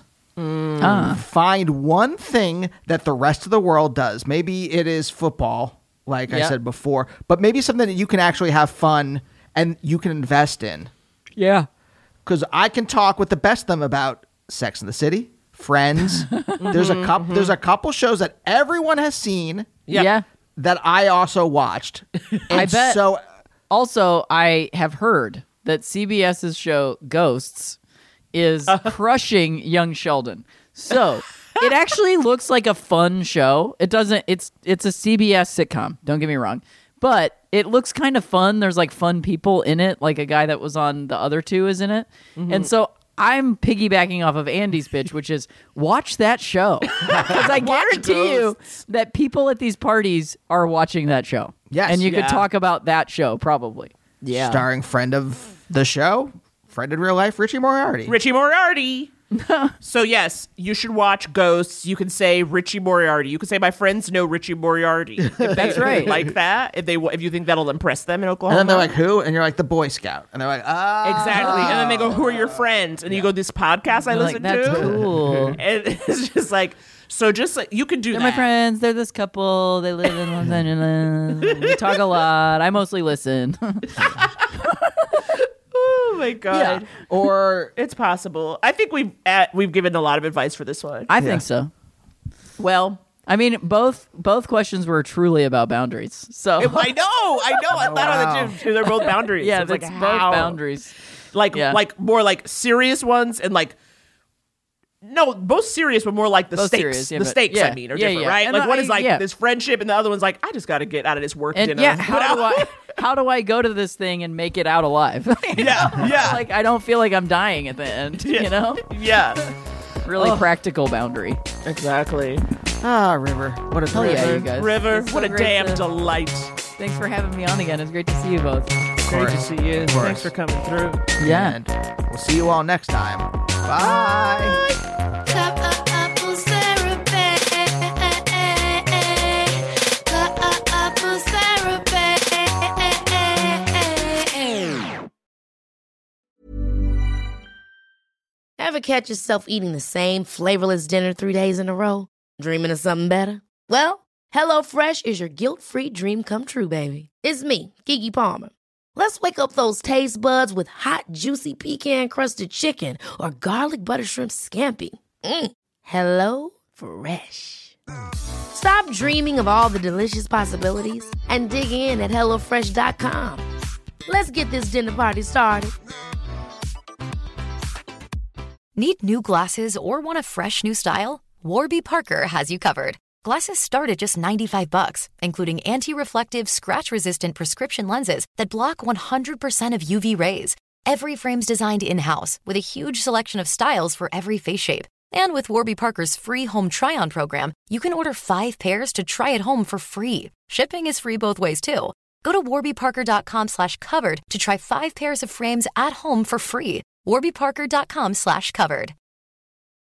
Find one thing that the rest of the world does. Maybe it is football, like I said before, but maybe something that you can actually have fun and you can invest in. Yeah. Because I can talk with the best of them about Sex and the City, Friends. There's a couple shows that everyone has seen. Yeah. That I also watched. I bet. So, also, I have heard that CBS's show Ghosts is crushing young Sheldon. So it actually looks like a fun show. It doesn't. It's a CBS sitcom. Don't get me wrong, but it looks kind of fun. There's like fun people in it. Like a guy that was on the other two is in it, and so I'm piggybacking off of Andy's pitch, which is watch that show because I guarantee you that people at these parties are watching that show. Yes, and you could talk about that show probably. Yeah, starring friend of the show, friend in real life, Richie Moriarty. So yes, you should watch Ghosts. You can say Richie Moriarty. You can say my friends know Richie Moriarty. If That's right. Like that. If you think that'll impress them in Oklahoma. And then they're like, who? And you're like, the Boy Scout. And they're like, exactly. And then they go, who are your friends? And you go, this podcast I listen That's to. cool. And it's just like, so just like, you can do They're that. my friends. They're this couple. They live in Los Angeles. We talk a lot. I mostly listen. Oh my God. Yeah. Or it's possible. I think we've given a lot of advice for this one. I think so. Well, I mean, both questions were truly about boundaries. So I know. I thought on the two. They're both boundaries. yeah, So it's that's like, both how? boundaries. Like more like serious ones and like. No, both serious, but more like the Both stakes. serious, yeah, the but- stakes, yeah, I mean, are yeah, different, yeah. right? And like one is like yeah. this friendship, and the other one's like, I just got to get out of this work And dinner. yeah, how do I go to this thing and make it out alive? Yeah. Like I don't feel like I'm dying at the end. You know? Yeah. Really practical boundary. Exactly. River. What a Hell great yeah, you guys. River, It's so what a great damn to- delight. Thanks for having me on again. It's great to see you both. Great to see you. Thanks for coming through. Yeah. And we'll see you all next time. Bye. Couples therapy. Couples therapy. Ever catch yourself eating the same flavorless dinner 3 days in a row? Dreaming of something better? Well, HelloFresh is your guilt-free dream come true, baby. It's me, Keke Palmer. Let's wake up those taste buds with hot, juicy pecan-crusted chicken or garlic butter shrimp scampi. Hello Fresh. Stop dreaming of all the delicious possibilities and dig in at HelloFresh.com. Let's get this dinner party started. Need new glasses or want a fresh new style? Warby Parker has you covered. Glasses start at just $95, including anti-reflective, scratch-resistant prescription lenses that block 100% of UV rays. Every frame's designed in-house with a huge selection of styles for every face shape. And with Warby Parker's free home try-on program, you can order 5 pairs to try at home for free. Shipping is free both ways, too. Go to warbyparker.com/covered to try 5 pairs of frames at home for free. warbyparker.com/covered.